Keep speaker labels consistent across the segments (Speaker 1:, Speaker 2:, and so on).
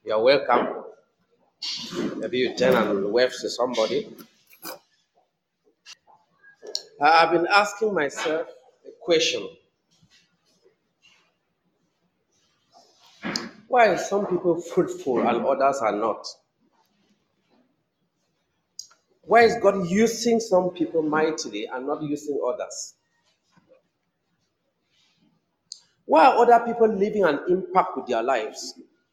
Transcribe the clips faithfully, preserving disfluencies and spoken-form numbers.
Speaker 1: You're welcome. Maybe you turn and wave to somebody. I- I've been asking myself a question. Why are some people fruitful and others are not? Why is God using some people mightily and not using others? Why are other people leaving an impact with their lives?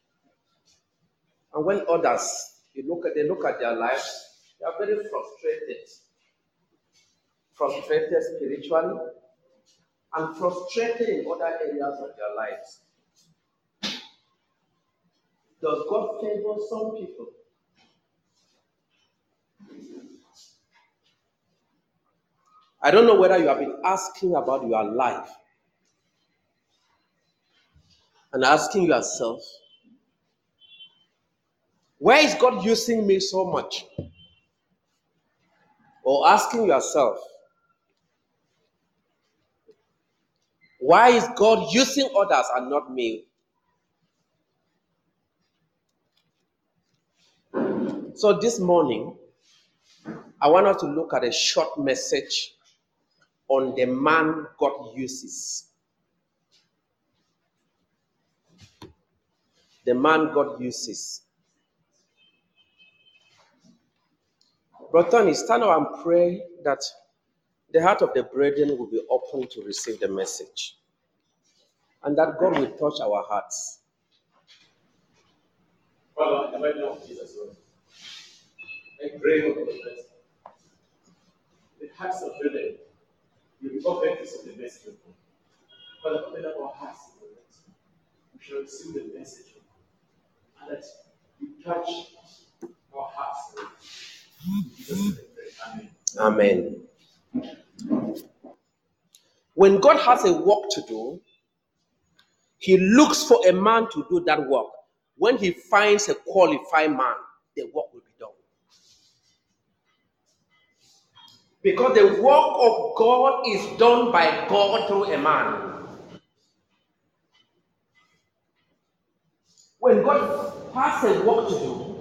Speaker 1: And when others, you look at, they look at their lives, they are very frustrated. Frustrated spiritually and frustrated in other areas of their lives. Does God favor some people? I don't know whether you have been asking about your life and asking yourself, why is God using me so much? Or asking yourself, why is God using others and not me? So this morning, I want us to look at a short message on the man God uses. The man God uses. Brother Tony, stand up and pray that the heart of the brethren will be open to receive the message. And that God will touch our hearts.
Speaker 2: Father, in the name of Jesus, Lord, I pray for the best. The hearts of brethren will be open to receive the message. Father, open up our hearts to the message. We shall receive the message. And that you touch our hearts. In Jesus' name I pray. Amen.
Speaker 1: Amen. When God has a work to do, He looks for a man to do that work. When He finds a qualified man, the work will be done. Because the work of God is done by God through a man. When God has a work to do,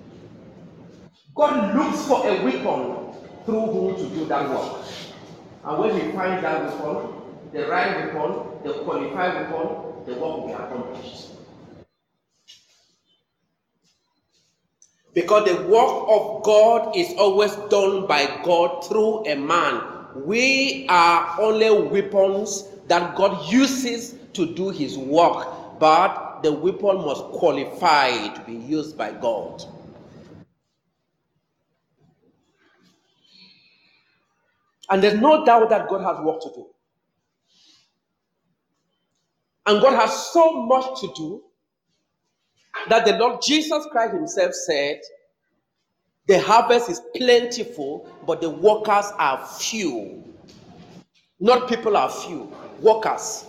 Speaker 1: God looks for a weapon through whom to do that work. And when He finds that weapon, the right weapon, the qualified weapon, the work will be accomplished. Because the work of God is always done by God through a man. We are only weapons that God uses to do His work, but the weapon must qualify to be used by God. And there's no doubt that God has work to do. And God has so much to do that the Lord Jesus Christ Himself said, the harvest is plentiful, but the workers are few. Not people are few, workers.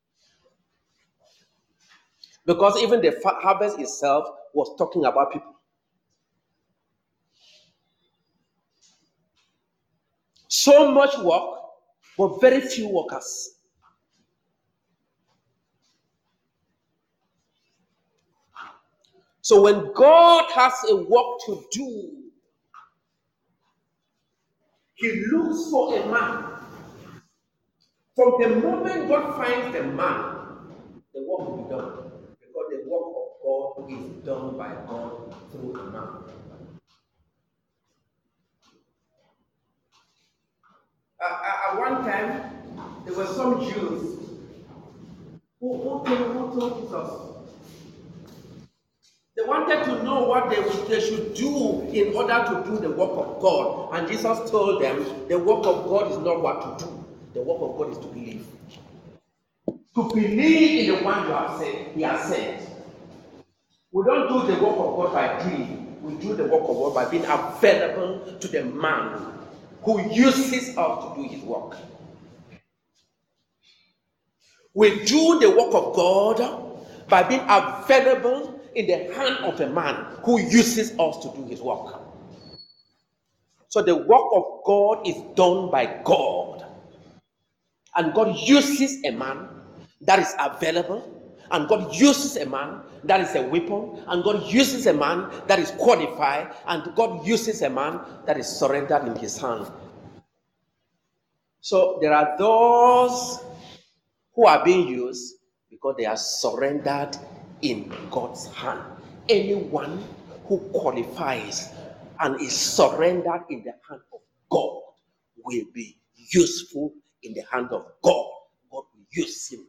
Speaker 1: Because even the harvest itself was talking about people. So much work, but very few workers. So when God has a work to do, He looks for a man. From the moment God finds the man, the work will be done. Because the work of God is done by God through a man. Uh, at one time, there were some Jews who, who, told, who told Jesus, they wanted to know what they, they should do in order to do the work of God. And Jesus told them, the work of God is not what to do. The work of God is to believe. To believe in the one you have sent, He has sent. We don't do the work of God by doing. We do the work of God by being available to the man who uses us to do His work. We do the work of God by being available in the hand of a man who uses us to do His work. So the work of God is done by God. And God uses a man that is available And God uses a man that is a weapon, and God uses a man that is qualified, and God uses a man that is surrendered in his hand. So there are those who are being used because they are surrendered in God's hand. Anyone who qualifies and is surrendered in the hand of God will be useful in the hand of God. God will use him.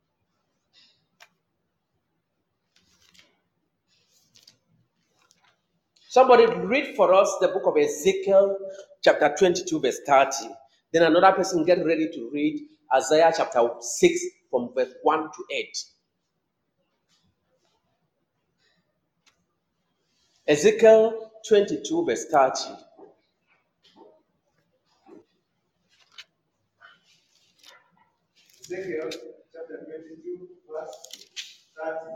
Speaker 1: Somebody read for us the book of Ezekiel, chapter twenty-two, verse thirty. Then another person get ready to read Isaiah chapter six from verse one to eight. Ezekiel twenty-two, verse thirty.
Speaker 2: Ezekiel chapter twenty-two, verse thirty.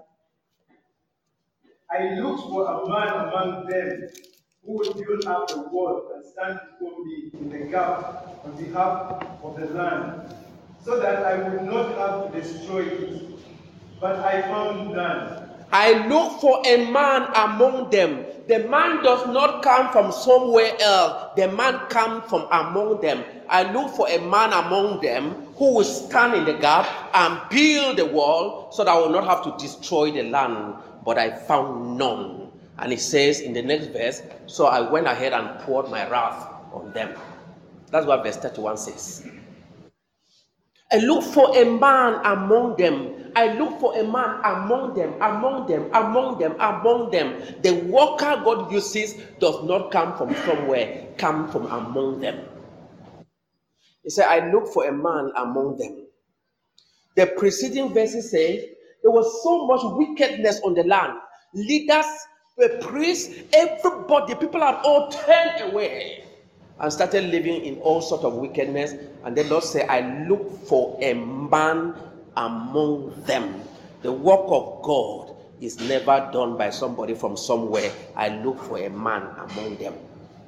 Speaker 2: I looked for a man among them who would build up the wall and stand before me in the gap on behalf of the land, so that I would not have to destroy it. But I found none.
Speaker 1: I look for a man among them. The man does not come from somewhere else. The man comes from among them. I look for a man among them who will stand in the gap and build the wall so that I will not have to destroy the land. But I found none. And it says in the next verse, so I went ahead and poured my wrath on them. That's what verse thirty-one says. I look for a man among them. I look for a man among them, among them, among them, among them. The worker God uses does not come from somewhere, come from among them. He said, I look for a man among them. The preceding verses say there was so much wickedness on the land. Leaders, the priests, everybody, people are all turned away and started living in all sorts of wickedness. And the Lord said, I look for a man among them. The work of God is never done by somebody from somewhere. I look for a man among them.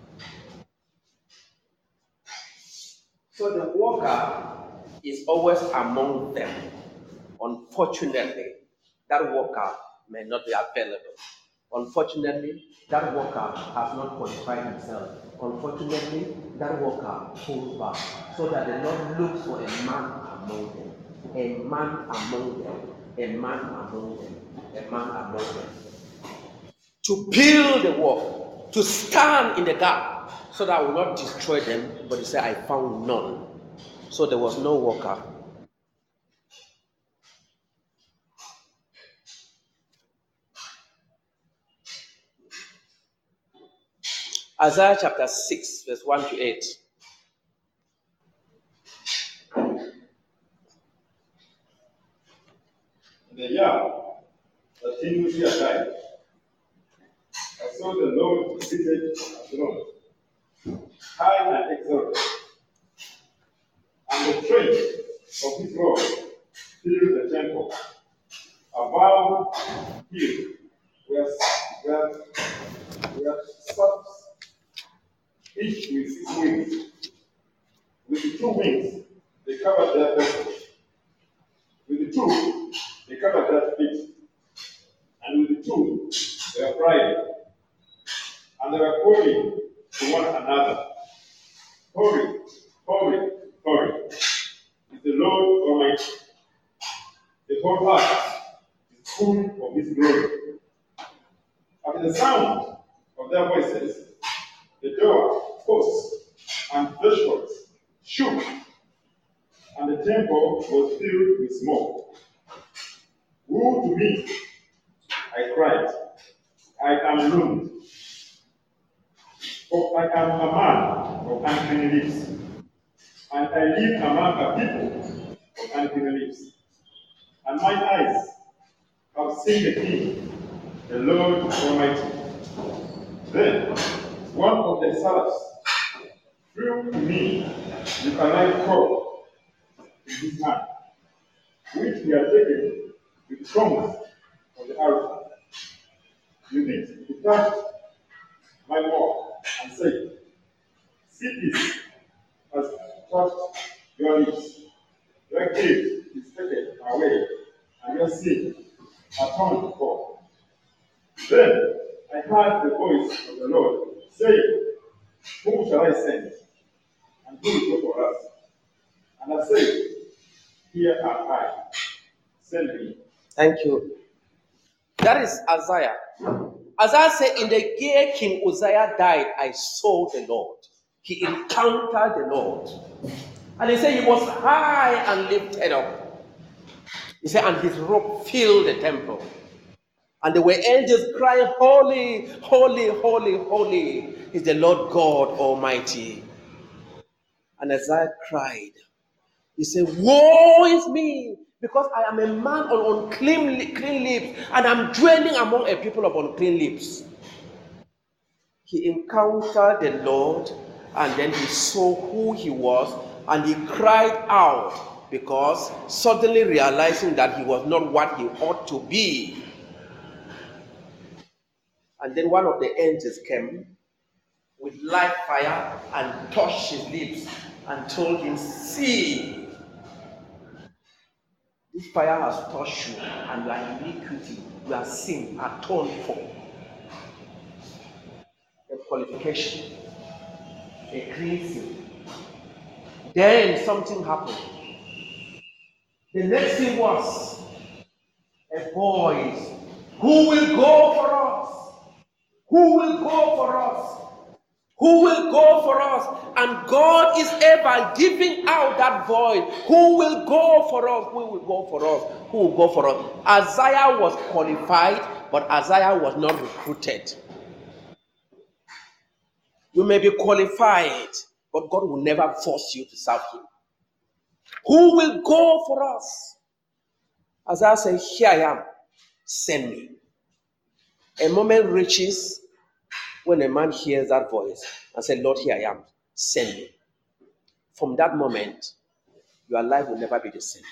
Speaker 1: So the worker is always among them. Unfortunately, that worker may not be available. Unfortunately, that worker has not qualified himself. Unfortunately, that worker pulls back. So that the Lord looks for a man among them. A man among them. A man among them. A man among them. To build the wall. To stand in the gap. So that I will not destroy them. But he said, I found none. So there was no worker. Isaiah chapter six, verse one to eight.
Speaker 2: In the year that King Uzziah died, I saw the Lord seated on the throne, high and exalted, and the train of his robe filled the temple. Above him were, were, were serpents, each with six wings. With the two wings, they covered their faces. With the two, they covered their feet. And with the two, they were crying. And they were calling to one another, Holy, holy, holy is the Lord Almighty. The whole earth is full of his glory. At the sound of their voices, the door, posts, and thresholds shook, and the temple was filled with smoke. Woe to me, I cried, I am ruined, for I am a man of unclean lips, and I live among a people of unclean lips. And my eyes have seen the King, the Lord Almighty. Then one of the seraphs flew to me with a live cord in his hand, which he had taken with tongues of the altar. With it, he touched my mouth and said, See, this has touched your lips. Your guilt is taken away, and your sin accounted for. Then I heard the voice of the Lord saying, whom shall I send? And who will go for us? And I said, here am I, send me.
Speaker 1: Thank you. That is Isaiah. Isaiah said, in the year King Uzziah died, I saw the Lord. He encountered the Lord. And he said he was high and lifted up. He said, and his robe filled the temple. And there were angels crying, holy, holy, holy, holy is the Lord God Almighty. And Isaiah cried. He said, woe is me, because I am a man on unclean clean lips, and I'm dwelling among a people of unclean lips. He encountered the Lord, and then he saw who he was, and he cried out, because suddenly realizing that he was not what he ought to be. And then one of the angels came with live fire and touched his lips and told him, see, this fire has touched you, and your iniquity, your sin, atoned for. A qualification, a cleansing. Then something happened. The next thing was a voice. Who will go for us? Who will go for us? Who will go for us? And God is ever giving out that voice. Who will go for us? Who will go for us? Who will go for us? Isaiah was qualified, but Isaiah was not recruited. You may be qualified, but God will never force you to serve him. Who will go for us? Isaiah said, here I am, send me. A moment reaches when a man hears that voice and says, Lord, here I am, send me. From that moment, your life will never be the same.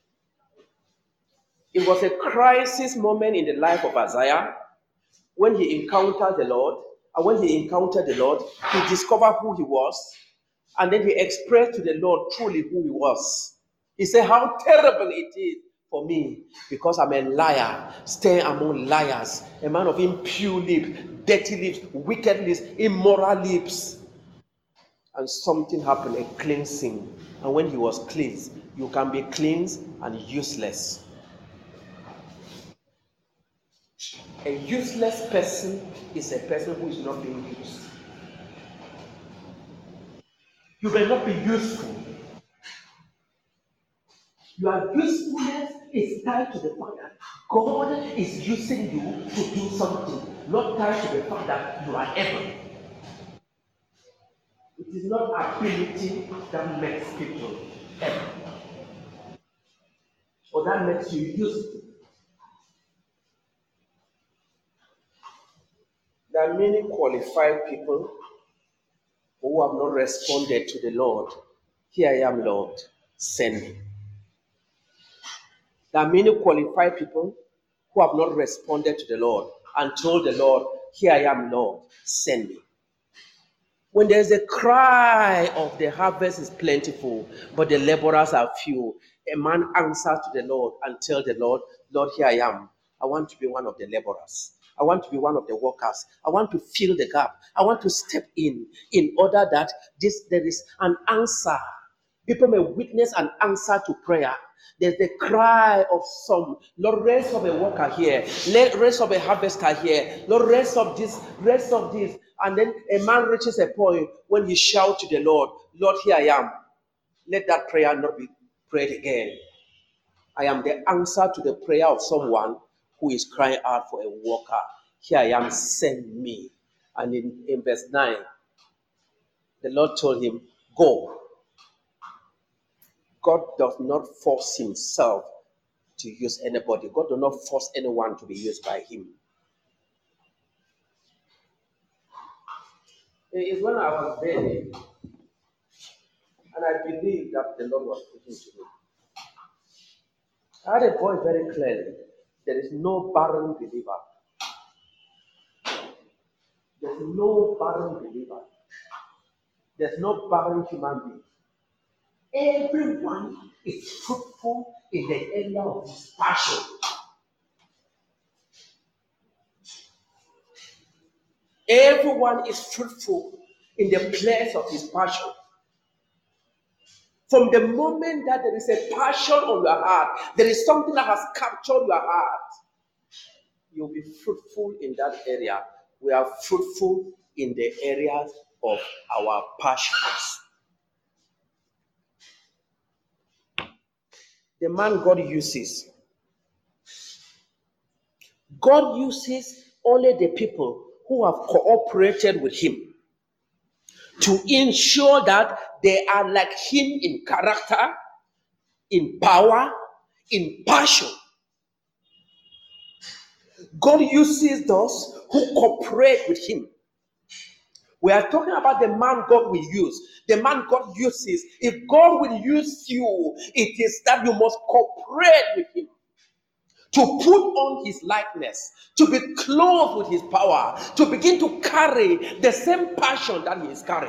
Speaker 1: It was a crisis moment in the life of Isaiah when he encountered the Lord. And when he encountered the Lord, he discovered who he was. And then he expressed to the Lord truly who he was. He said, how terrible it is for me, because I'm a liar, staying among liars, a man of impure lips, dirty lips, wicked lips, immoral lips. And something happened, a cleansing. And when he was cleansed, you can be cleansed and useless. A useless person is a person who is not being used. You may not be useful. Your usefulness is tied to the fact that God is using you to do something, not tied to the fact that you are able. It is not ability that makes people able, or that makes you useful. There are many qualified people who have not responded to the Lord. Here I am, Lord, send me. There are many qualified people who have not responded to the Lord and told the Lord, here I am, Lord, send me. When there's a cry of the harvest is plentiful, but the laborers are few, a man answers to the Lord and tells the Lord, Lord, here I am. I want to be one of the laborers. I want to be one of the workers. I want to fill the gap. I want to step in, in order that this there is an answer. People may witness an answer to prayer. There's the cry of some, Lord, raise up a worker here. Let raise up a harvester here. Lord, raise up this, raise up this. And then a man reaches a point when he shouts to the Lord, Lord, here I am. Let that prayer not be prayed again. I am the answer to the prayer of someone who is crying out for a worker. Here I am, send me. And in, in verse nine, the Lord told him, go. God does not force himself to use anybody. God does not force anyone to be used by him. It is when I was baby, and I believed that the Lord was speaking to me. I had a voice very clearly. There is no barren believer. There's no barren believer. There's no barren human being. Everyone is fruitful in the area of his passion. Everyone is fruitful in the place of his passion. From the moment that there is a passion on your heart, there is something that has captured your heart, you'll be fruitful in that area. We are fruitful in the areas of our passions. The man God uses, God uses only the people who have cooperated with him to ensure that they are like him in character, in power, in passion. God uses those who cooperate with him. We are talking about the man God will use. The man God uses. If God will use you, it is that you must cooperate with him. To put on his likeness, to be clothed with his power, to begin to carry the same passion that he is carrying.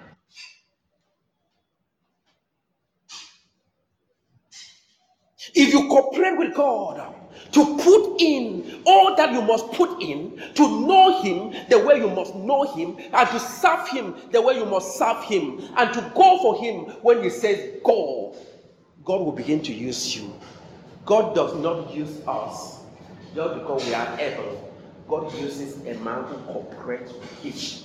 Speaker 1: If you cooperate with God, to put in all that you must put in, to know him the way you must know him, and to serve him the way you must serve him, and to go for him when he says go, God will begin to use you. God does not use us just because we are able. God uses a man who cooperates with him.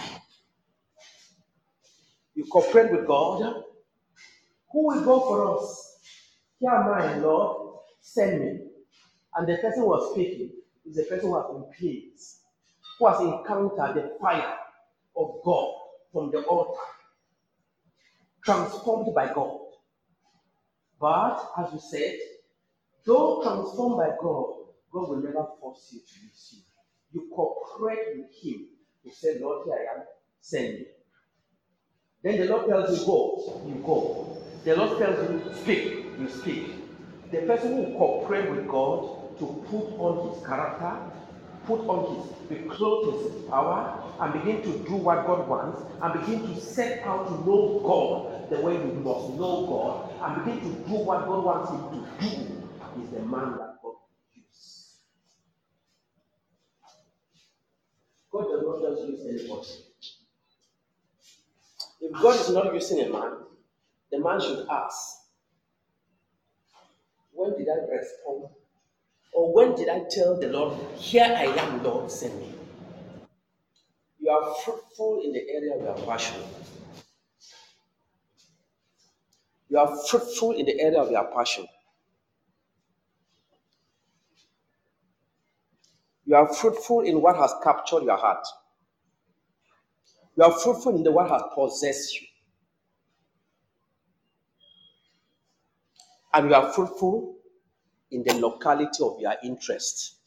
Speaker 1: You cooperate with God, who will go for us? Here am I, Lord, send me. And the person who was speaking is the person who has been pleased, who has encountered the fire of God from the altar, transformed by God. But, as we said, though transformed by God, God will never force you to use you. You cooperate with him. You say, Lord, here I am, send me. Then the Lord tells you, go, you go. The Lord tells you, speak, you speak. The person who cooperates with God to put on his character, put on his, be clothed with his power, and begin to do what God wants, and begin to set out to know God the way you must know God, and begin to do what God wants him to do, is the man that God uses. God does not just use anybody. If God is not using a man, the man should ask, when did I respond? Or when did I tell the Lord, here I am, Lord, send me? You are fruitful in the area of your passion. You are fruitful in the area of your passion. You are fruitful in what has captured your heart. You are fruitful in the what has possessed you. And you are fruitful in the locality of your interest.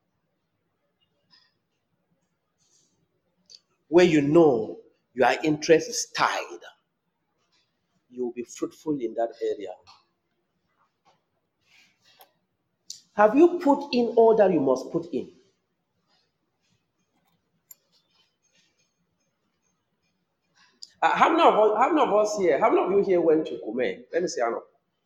Speaker 1: Where you know your interest is tied, you will be fruitful in that area. Have you put in all that you must put in? Uh, how, many of us, how many of us here, how many of you here went to Kume? Let me see, Anna.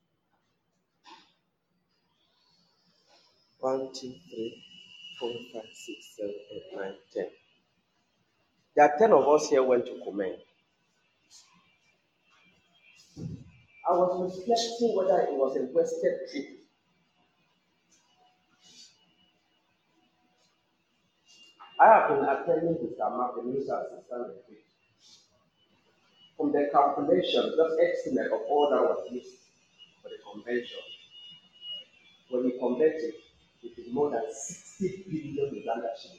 Speaker 1: One, two, three, four, five, six, seven, eight, nine, ten. There are ten of us here went to Kume. I was reflecting whether it was a wasted trip. I have been attending with Ama, the news assistant. From the calculation, just estimate of all that was used for the convention, when you convert it, it is more than sixty billion Uganda shillings.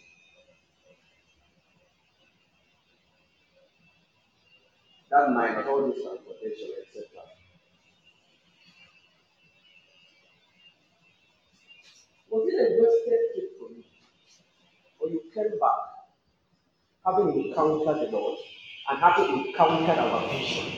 Speaker 1: That minus all this transportation, et cetera. Was it a wasted trip for you? Or you came back having encountered the Lord and having encountered our vision?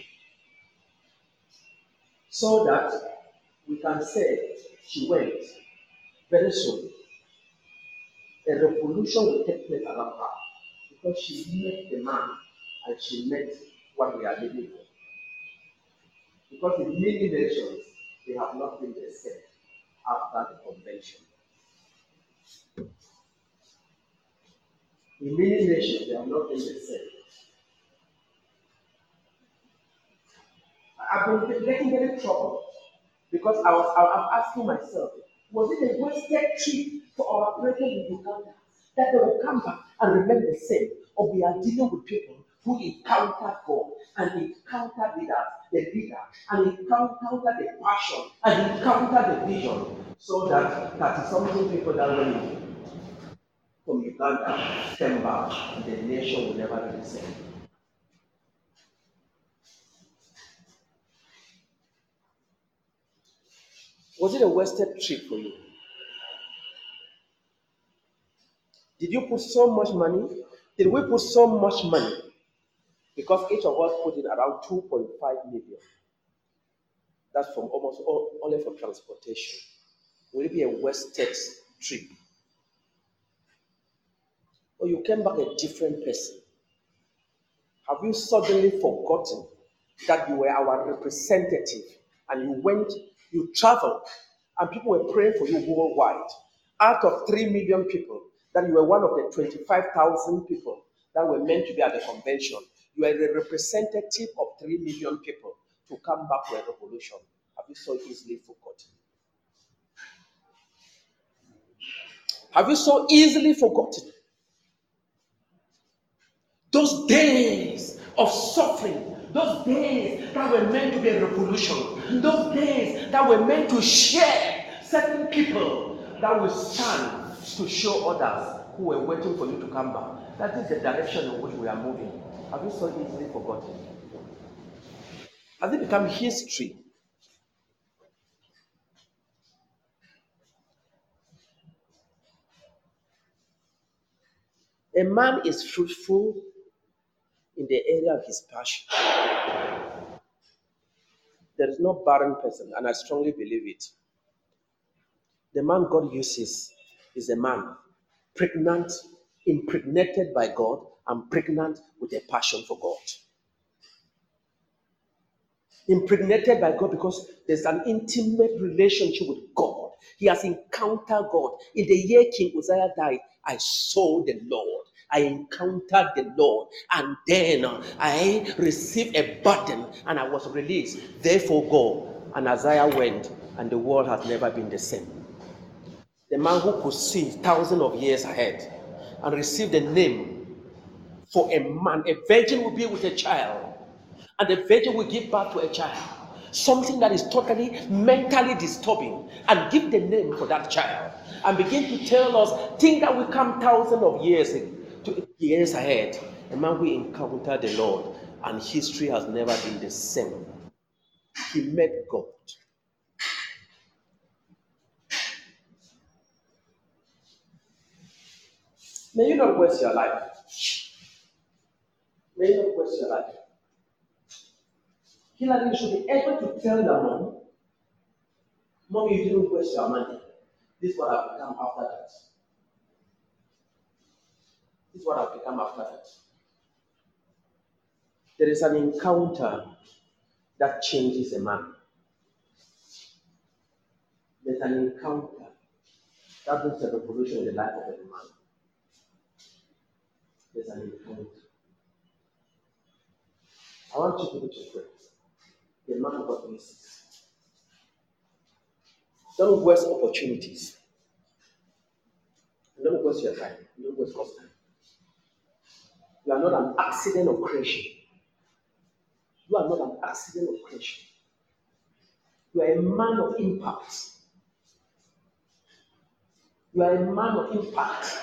Speaker 1: So that we can say she went very soon. A revolution will take place around her because she met the man and she met what we are living for. Because in many nations, they have not been the same after the convention. In many nations, they are not in the same. I've been getting very trouble because I was I was asking myself, was it a wasted trip for our brethren in Uganda that they will come back and remain the same? Or we are dealing with people who encounter God and encounter leaders, the leader, and encounter the passion and encounter the vision, so that thirty something people that went from Uganda came back and the nation will never be the same. Was it a wasted trip for you? Did you put so much money? Did we put so much money? Because each of us put in around two point five million. That's from almost all, only for transportation. Will it be a wasted trip? Or you came back a different person? Have you suddenly forgotten that you were our representative and you went, you traveled, and people were praying for you worldwide? Out of three million people, that you were one of the twenty-five thousand people that were meant to be at the convention. You are the representative of three million people to come back to a revolution. Have you so easily forgotten? Have you so easily forgotten? Those days of suffering, those days that were meant to be a revolution, those days that were meant to share certain people that will stand to show others who were waiting for you to come back. That is the direction in which we are moving. Have you so easily forgotten? Has it become history? A man is fruitful in the area of his passion. There is no barren person, and I strongly believe it. The man God uses is a man pregnant, impregnated by God, and pregnant with a passion for God. Impregnated by God because there's an intimate relationship with God. He has encountered God. In the year King Uzziah died, I saw the Lord. I encountered the Lord, and then I received a burden and I was released. Therefore, go. And Isaiah went, and the world has never been the same. The man who could see thousands of years ahead and received a name for a man, a virgin will be with a child, and the virgin will give birth to a child. Something that is totally mentally disturbing, and give the name for that child and begin to tell us things that will come thousands of years to years ahead. A man who encountered the Lord, and history has never been the same. He met God. May you not waste your life. May you not waste your life. Hillary should be able to tell your mom, Mom, you didn't waste your money. This is what I've become after that. This is what I've become after that. There is an encounter that changes a man. There's an encounter that brings a revolution in the life of a man. There's an encounter. I want you people to pray. The man of God misses. Don't waste opportunities. Don't waste your time. Don't waste God's time. You are not an accident of creation. You are not an accident of creation. You are a man of impact. You are a man of impact.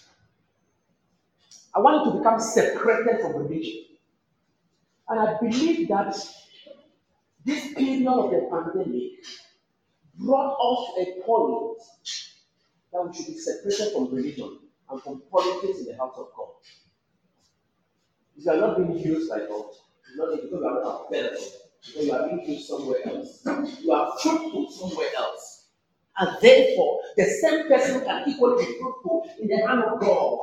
Speaker 1: I want you to become separated from religion. And I believe that this period of the pandemic brought us to a point that we should be separated from religion and from politics in the house of God. If you are not being used by God, not because you are not available, because you are being used somewhere else. You are fruitful somewhere else. And therefore, the same person can equally be fruitful in the hand of God.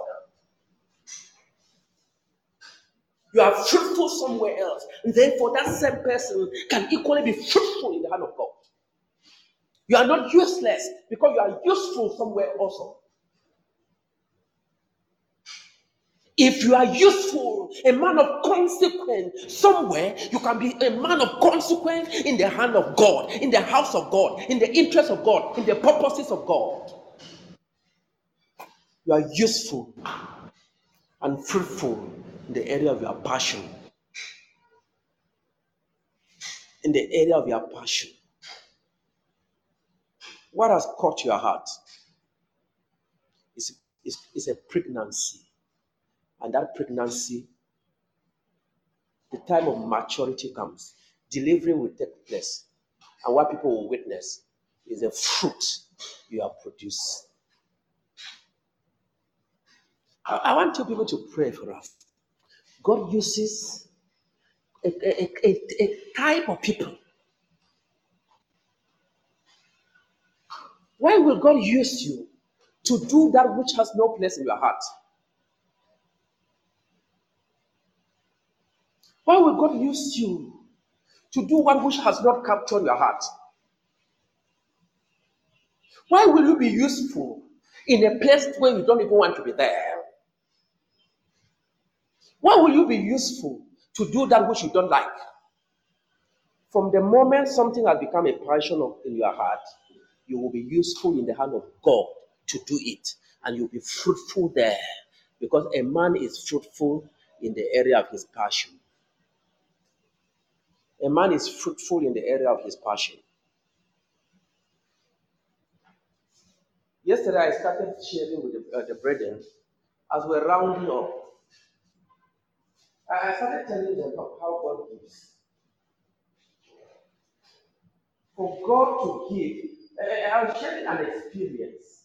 Speaker 1: You are fruitful somewhere else. And therefore, that same person can equally be fruitful in the hand of God. You are not useless because you are useful somewhere also. If you are useful, a man of consequence somewhere, you can be a man of consequence in the hand of God, in the house of God, in the interest of God, in the purposes of God. You are useful and fruitful in the area of your passion. In the area of your passion. What has caught your heart is, is, is a pregnancy. And that pregnancy, the time of maturity comes. Delivery will take place. And what people will witness is the fruit you have produced. I, I want you people to pray for us. God uses a, a, a, a type of people. Why will God use you to do that which has no place in your heart? Why will God use you to do one which has not captured your heart? Why will you be useful in a place where you don't even want to be there? Why will you be useful to do that which you don't like? From the moment something has become a passion of, in your heart, you will be useful in the hand of God to do it, and you'll be fruitful there, because a man is fruitful in the area of his passion. A man is fruitful in the area of his passion. Yesterday, I started sharing with the, uh, the brethren as we're rounding up. I started telling them of how God gives. For God to give, uh, I was sharing an experience.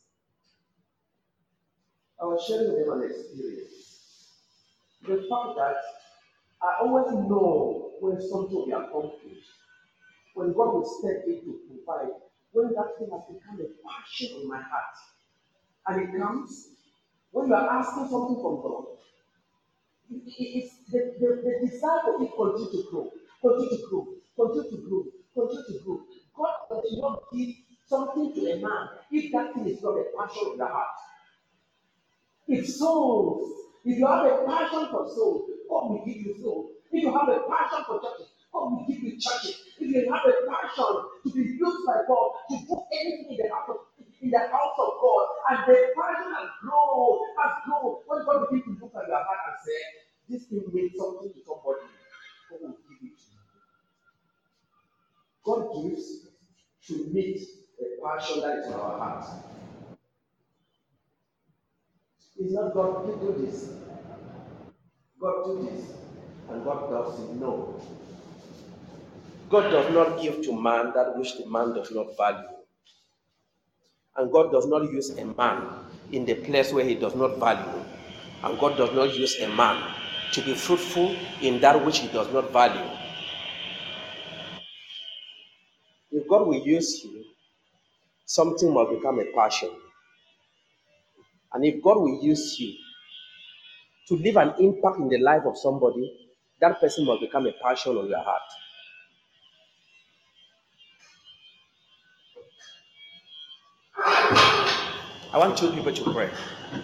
Speaker 1: I was sharing with them an experience. The fact that I always know when something will be accomplished, when God will step in to provide, when that thing has become a passion in my heart. And it comes when you are asking something from God. It, it, it's the, the, the desire for it continue to grow, continue to grow, continue to grow, continue to grow. God does not give something to a man if that thing is not a passion of the heart. If souls, if you have a passion for souls, God will give you souls. If you have a passion for churches, God will give you churches. If you have a passion to be used by God to do anything in the house of, in the house of God, and the passion has grown, has grown, when God begins to look at your heart and say, this thing means something to somebody, God will give it to you. God gives to meet a passion that is in our heart. It's not God, please do this. God do this. And God does it. No. God does not give to man that which the man does not value. And God does not use a man in the place where he does not value. And God does not use a man to be fruitful in that which he does not value. If God will use you, something must become a passion. And if God will use you to leave an impact in the life of somebody, that person must become a passion on your heart. I want two people to pray.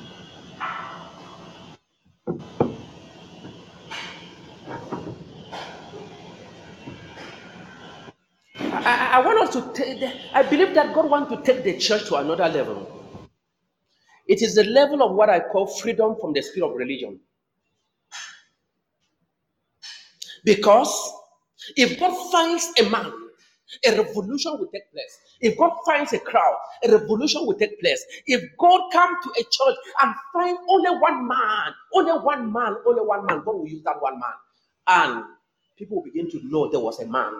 Speaker 1: I, I want us to take, I believe that God wants to take the church to another level. It is the level of what I call freedom from the spirit of religion. Because if God finds a man, a revolution will take place. If God finds a crowd, a revolution will take place. If God comes to a church and find only one man, only one man, only one man, God will use that one man. And people will begin to know there was a man.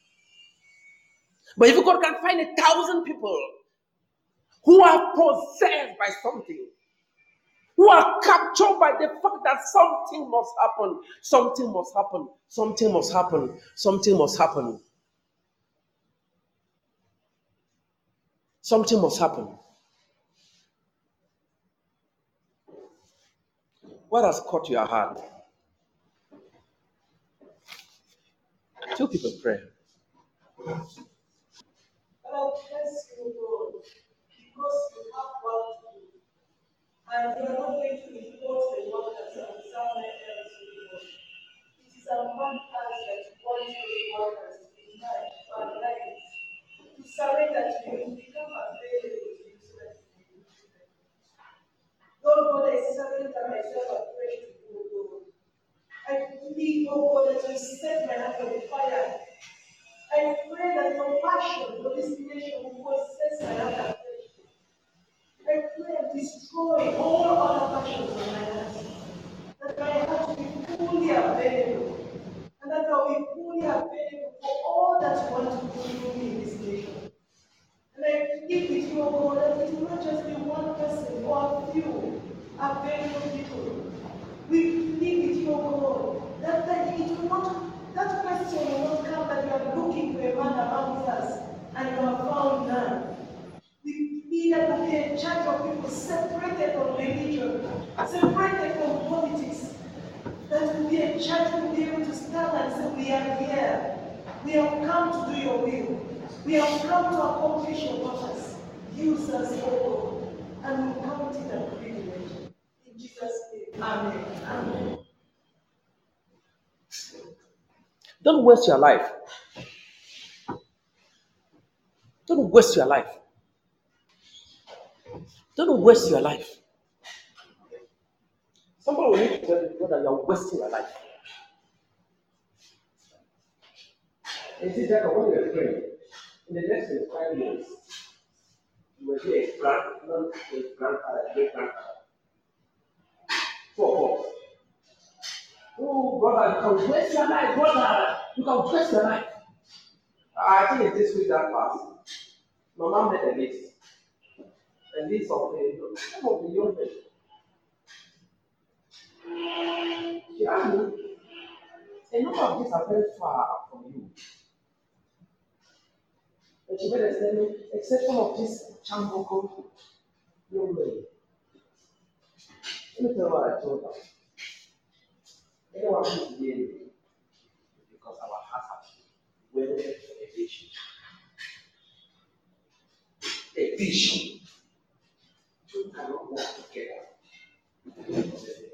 Speaker 1: But if God can find a thousand people who are possessed by something, who are captured by the fact that something must happen, something must happen, something must happen, something must happen, something must happen. What has caught your heart? Two people pray.
Speaker 3: God bless you, Lord, because you have work to do. And you are not going to impose the work that you have set my heart on fire. I pray that your passion for this nation will possess my heart afresh. I pray and destroy all other passions of my heart. That my heart will be fully available. And that I will be fully available for all that you want to do through me in this nation. And I plead with you, O God, that it will not just be one person or a few available people. We plead with you, O God, that, that it will not, that question will not come that you are looking for a man among us and you have found none. We plead that we be a church of people separated from religion, separated from politics. That will be a church who will be able to stand and say, we are here. We have come to do your will. We have come to accomplish your purpose. Use us, O God, and we'll count it a privilege. In Jesus' name, amen. Amen.
Speaker 1: Don't waste your life. Don't waste your life. Don't waste your life. Somebody will need to tell you that you are wasting your life. And see that when you are praying, in the next five years, you will be a grand, not a grandfather, a great grandfather. Four folks. Oh, brother, you can waste your life, brother. You can waste your life. I think it's this week that passed. My mom made a list. A list of the, some of the young men. She asked me, a number of these are very far from you. And she made a statement, except some of these Chamboko young men. Let me tell you what I told her. Anyone who is here because our hearts are wedded for a vision. A vision. Two cannot work together.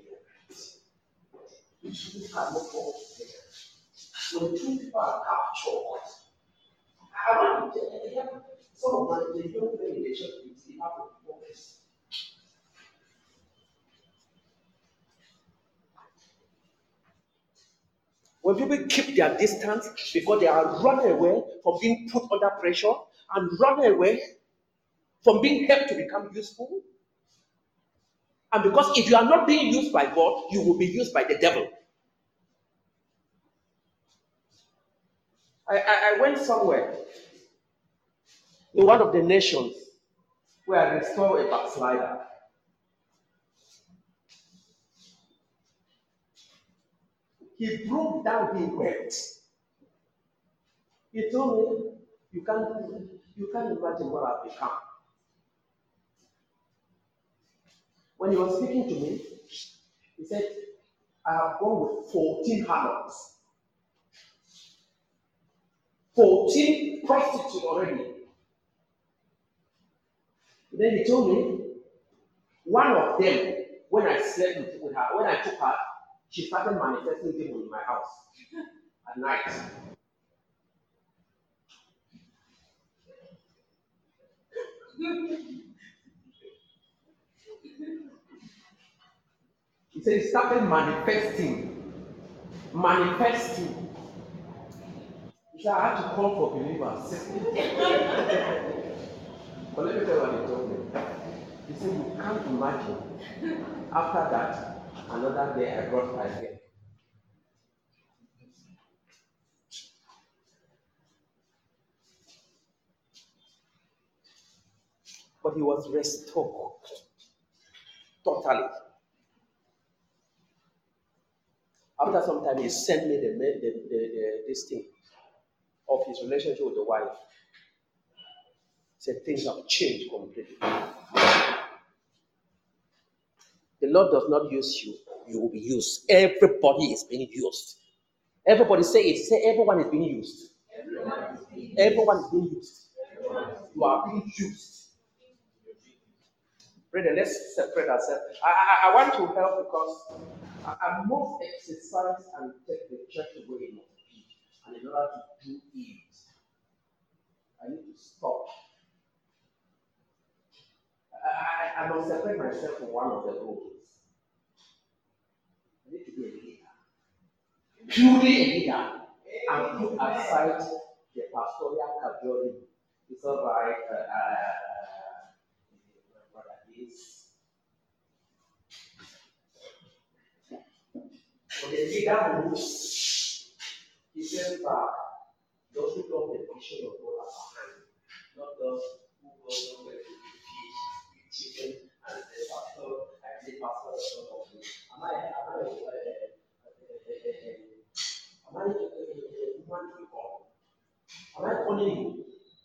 Speaker 1: Two cannot work together. When two people are captured, I want to tell you, some of the young men in the church have a focus. When people keep their distance because they are running away from being put under pressure and running away from being helped to become useful. And because if you are not being used by God, you will be used by the devil. I, I, I went somewhere in one of the nations where I restored a backslider. He broke down, he wept. He told me, you can't, you can't imagine what I've become. When he was speaking to me, he said, I have gone with fourteen harlots. fourteen prostitutes already. Then he told me, one of them, when I slept with her, when I took her, she started manifesting demons in my house at night. He said he started manifesting. Manifesting. He said, I had to call for believers. But let me tell you what he told me. He said, you can't imagine. After that, another day I brought her again. But he was restored totally. After some time, he sent me the, the, the, the this thing of his relationship with the wife. He said things have changed completely. The Lord does not use you, you will be used. Everybody is being used. Everybody say it. Say everyone is being used. Everyone is being used. You are being used. Brother, let's separate ourselves. I, I, I want to help because I, I must exercise and take the church away in be. And in order to do it, I need to stop. I, I, I must separate myself from one of the roles. I need to be a leader. Purely a leader. and put aside the pastoral cajoling. It's all right. Uh, uh, brother is. When the leader moves, he says back. Those who love the vision of God are behind, not those who go somewhere to eat fish, eat chicken, and say, Pastor, I say, Pastor, don't love me. Am I, am I, uh, uh, uh, am I a woman to be born? Am I calling you?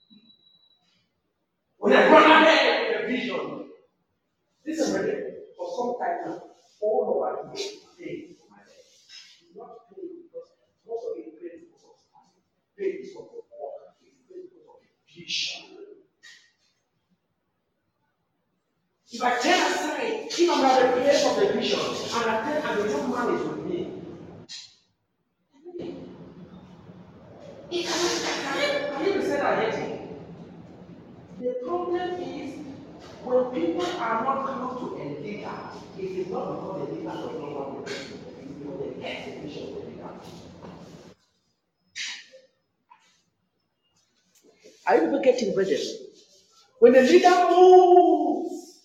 Speaker 1: When I run ahead with a vision, listen, brother, for some time now, all over here, pray for my head. It's not praying because most of it prays because of time. Pray because of work. It's praying because of vision. If I turn aside, if I'm at the place of the vision, and I turn and the young man is with me, it can, can you be said I hate him? The problem is when people are not close to a leader, it is not because the leader does not want to do it, it is because they get the vision of the leader. Are you people getting brethren? When the leader moves,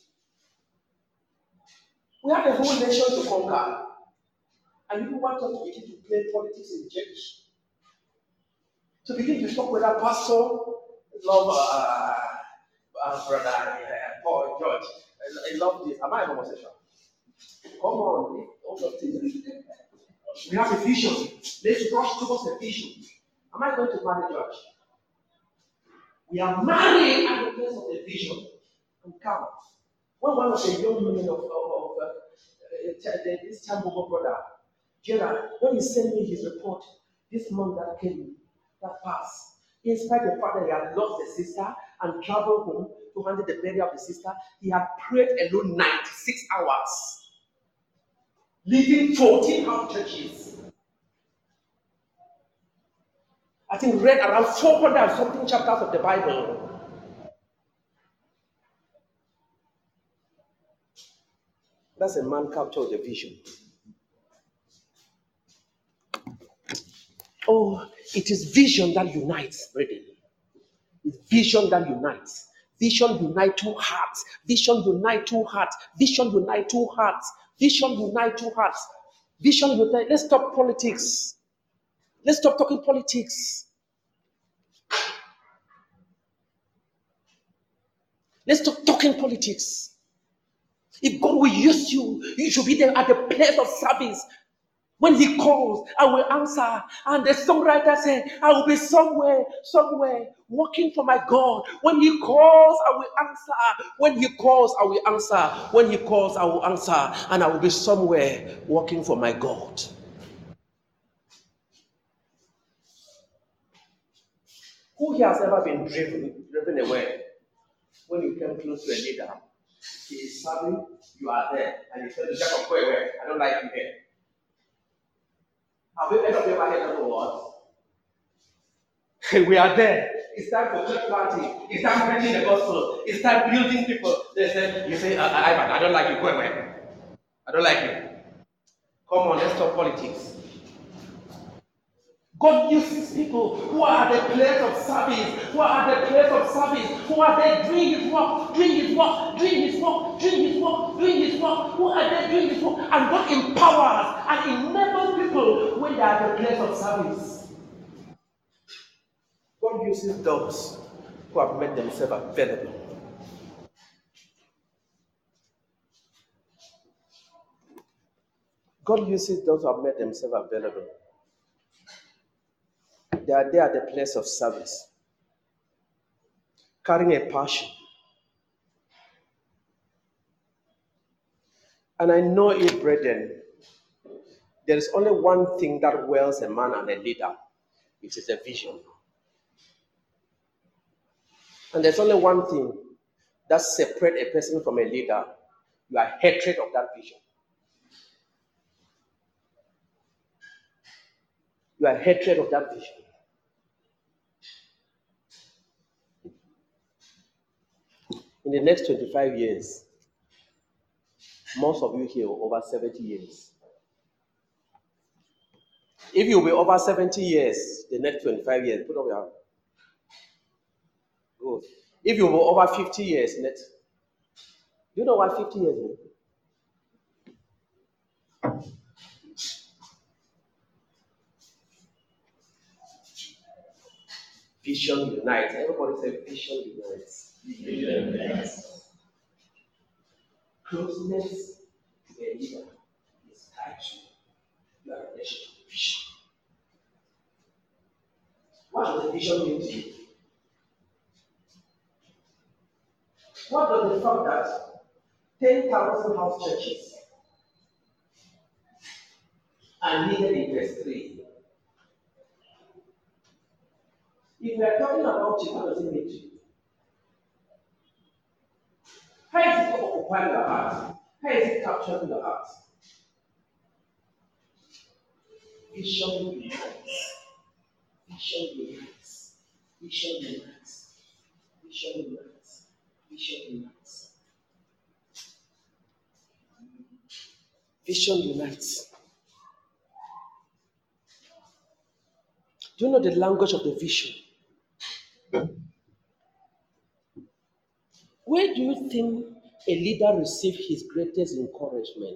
Speaker 1: we have the whole nation to conquer. And you want us to begin to play politics in church. To begin to talk with our pastor, love uh, uh, brother uh, Paul George. I, I love this. Am I homosexual? Come on, all those things. We have a vision. Let's rush towards a vision. Am I going to marry George? We are married at the place of the vision. And come. When one of the young men of, of, of uh, uh, this Chambogo brother, Gerard, when he sent me his report this month that came, that passed, in spite of the fact that he had lost the sister and traveled home to handle the burial of the sister, he had prayed alone ninety-six hours, leading fourteen house churches. I think read around four hundred and something chapters of the Bible. That's a man captured the vision. Oh, it is vision that unites, brethren. It's vision that unites. Vision unite two hearts. Vision unite two hearts. Vision unite two hearts. Vision unite two hearts. Vision unite. Let's stop politics. Let's stop talking politics. Let's stop talking politics. If God will use you, you should be there at the place of service. When he calls, I will answer. And the songwriter said, I will be somewhere, somewhere, working for my God. When he calls, I will answer. When he calls, I will answer. When he calls, I will answer. And I will be somewhere, working for my God. Who here has ever been driven, driven away? When you come close to a leader, he is serving, you are there. And he says, Jacob, go away. I don't like you here. Have you ever ever heard of what? We are there. It's time for church planting. It's time preaching the gospel. It's time building people. They say, you say, Ivan, I don't like you. Go away. I don't like you. Come on, let's talk politics. God uses people who are at the place of service, who are at the place of service, who are there doing his work, doing his work, doing his work, doing his work, doing his work, who are there doing his work, and God empowers and enables people when they are at the place of service. God uses those who have made themselves available. God uses those who have made themselves available. They are there at the place of service, carrying a passion. And I know it, brethren, there is only one thing that wells a man and a leader. It is a vision. And there's only one thing that separates a person from a leader. You are hatred of that vision. You are hatred of that vision. In the next twenty-five years, most of you here over seventy years, If you'll be over seventy years, the next twenty-five years, put up your hand. Good. If you'll be over fifty years, next. Do you know what fifty years means? Vision unites. Everybody say vision unites.
Speaker 2: Vision unites.
Speaker 1: Closeness to a leader is tied to your relationship with vision. What does the vision mean to you? What does the fact that ten thousand house churches are needed in verse three? If we are talking about you, what does it mean to you? How is it occupying your heart? How is it capturing your heart? Vision unites. Vision unites. Vision unites. Vision unites. Vision unites. Vision unites. Do you know the language of the vision? Where do you think a leader receives his greatest encouragement?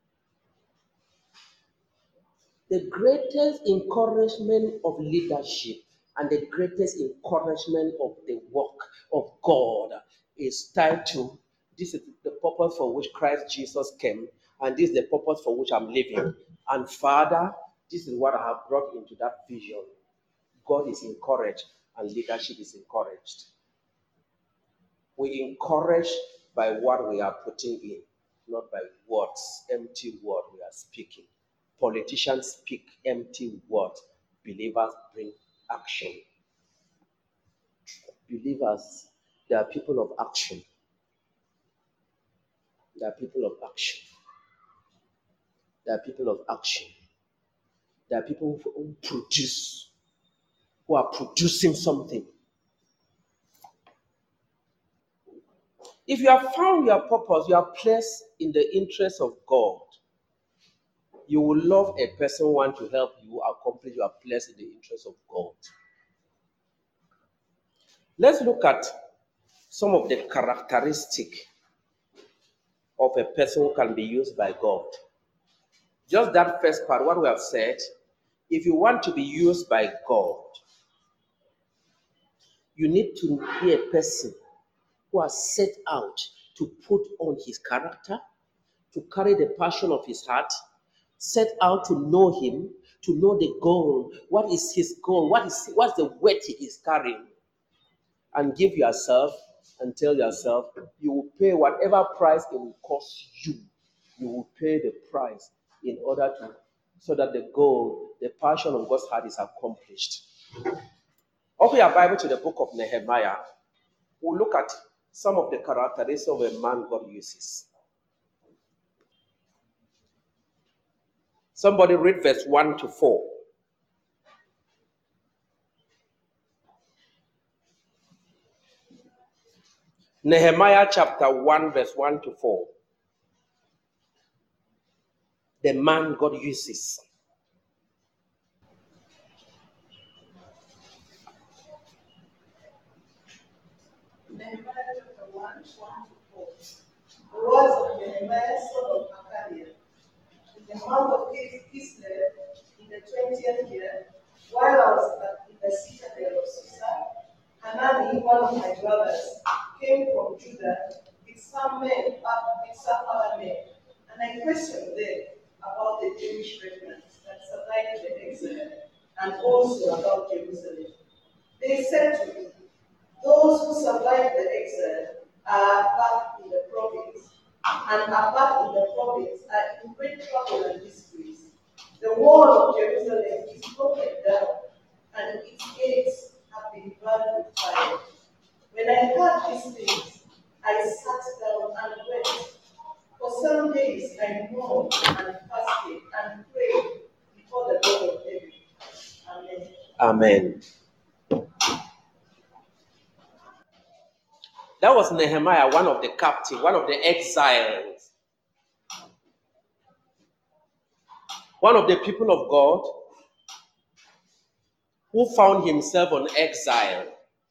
Speaker 1: The greatest encouragement of leadership and the greatest encouragement of the work of God is tied to this is the purpose for which Christ Jesus came, and this is the purpose for which I'm living. And Father, this is what I have brought into that vision. God is encouraged and leadership is encouraged. We encourage by what we are putting in, not by words, empty words we are speaking. Politicians speak empty words. Believers bring action. Believers, they are people of action. They are people of action. They are people of action. They are people who produce, who are producing something. If you have found your purpose, you are placed in the interest of God. You will love a person who wants to help you accomplish your place in the interest of God. Let's look at some of the characteristics of a person who can be used by God. Just that first part, what we have said, if you want to be used by God, you need to be a person who has set out to put on his character, to carry the passion of his heart, set out to know him, to know the goal. What is his goal? What is what's the weight he is carrying? And give yourself and tell yourself, you will pay whatever price it will cost you. You will pay the price in order to, so that the goal, the passion of God's heart is accomplished. Open your Bible to the book of Nehemiah. We'll look at some of the characteristics of a man God uses. Somebody read verse one to four. Nehemiah chapter one, verse one to four. The man God uses.
Speaker 3: Nehemiah chapter one, one to four. The words of Nehemiah, son of Hachaliah. In the month of Kislev, in the twentieth year, while I was in the citadel of Susa, Hanani, one of my brothers, came from Judah with some men, with some other men, and I questioned them about the Jewish remnants that survived the exile, and also about Jerusalem. They said to me, those who survived the exile are back in the province, and are back in the province are in great trouble and disgrace. The wall of Jerusalem is broken down, and its gates have been burned with fire. When I heard these things, I sat down and wept. For some days I mourned and fasted and prayed before the God of heaven. Amen.
Speaker 1: Amen. That was Nehemiah, one of the captives, one of the exiles. One of the people of God who found himself on exile.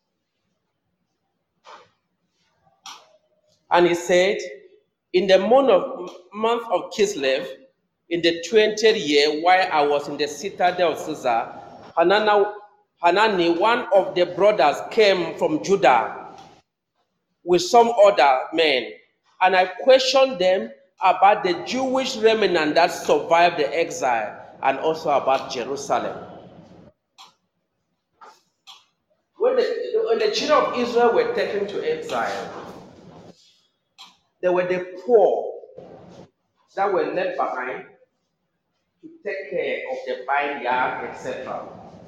Speaker 1: And he said, in the month of, month of Kislev, in the twentieth year, while I was in the citadel of Caesar, Hanana, Hanani, one of the brothers, came from Judah with some other men, and I questioned them about the Jewish remnant that survived the exile and also about Jerusalem. When the, when the children of Israel were taken to exile, there were the poor that were left behind to take care of the vineyard, et cetera.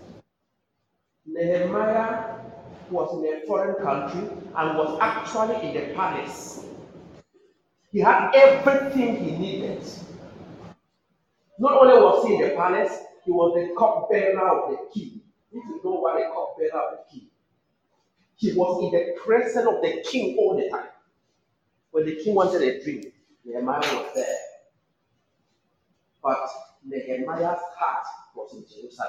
Speaker 1: Nehemiah was in a foreign country and was actually in the palace. He had everything he needed. Not only was he in the palace, he was the cupbearer of the king. If you know what a cupbearer of the king, he was in the presence of the king all the time. When the king wanted a drink, Nehemiah was there. But Nehemiah's heart was in Jerusalem.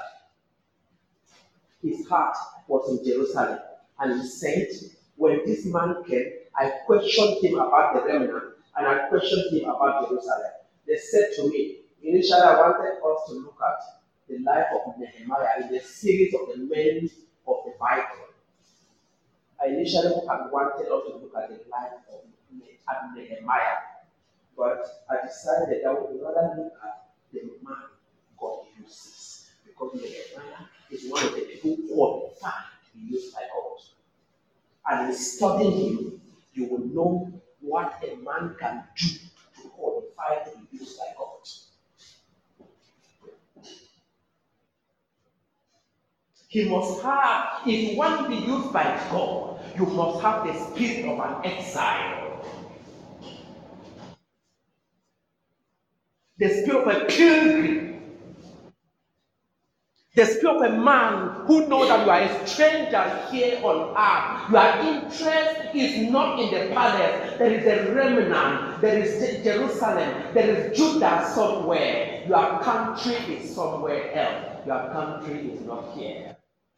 Speaker 1: His heart was in Jerusalem. And he said, when this man came, I questioned him about the remnant, and I questioned him about Jerusalem. They said to me, initially I wanted us to look at the life of Nehemiah in the series of the men of the Bible. I initially wanted us to look at the life of Nehemiah, but I decided I would rather look at the man God uses, because Nehemiah is one of the people qualified to be used by God. And in studying him, you will know what a man can do to qualify to be used by God. He must have, if you want to be used by God, you must have the spirit of an exile. The spirit of a pilgrim. The spirit of a man who knows that you are a stranger here on earth. Your interest is not in the palace. There is a remnant. There is Jerusalem. There is Judah somewhere. Your country is somewhere else. Your country is not here.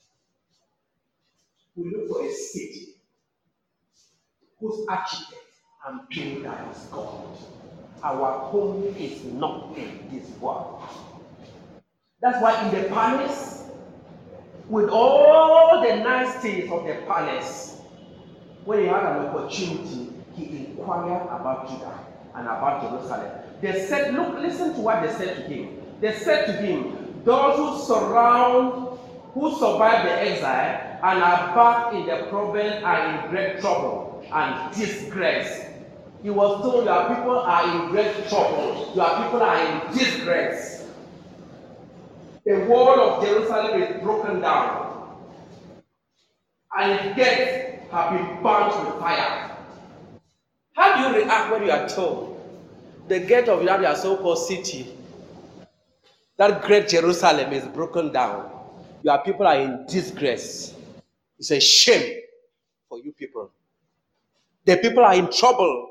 Speaker 1: We look for a city whose architect and builder is God. Our home is not in this world. That's why in the palace, with all the nice things of the palace, when he had an opportunity, he inquired about Judah and about Jerusalem. They said, look, listen to what they said to him. They said to him, those who surround, who survived the exile and are back in the province are in great trouble and disgrace. He was told, your people are in great trouble. Your people are in disgrace. The wall of Jerusalem is broken down, and its gates have been burnt with fire. How do you react when you are told the gate of your so-called city, that great Jerusalem, is broken down? Your people are in disgrace. It's a shame for you people. The people are in trouble.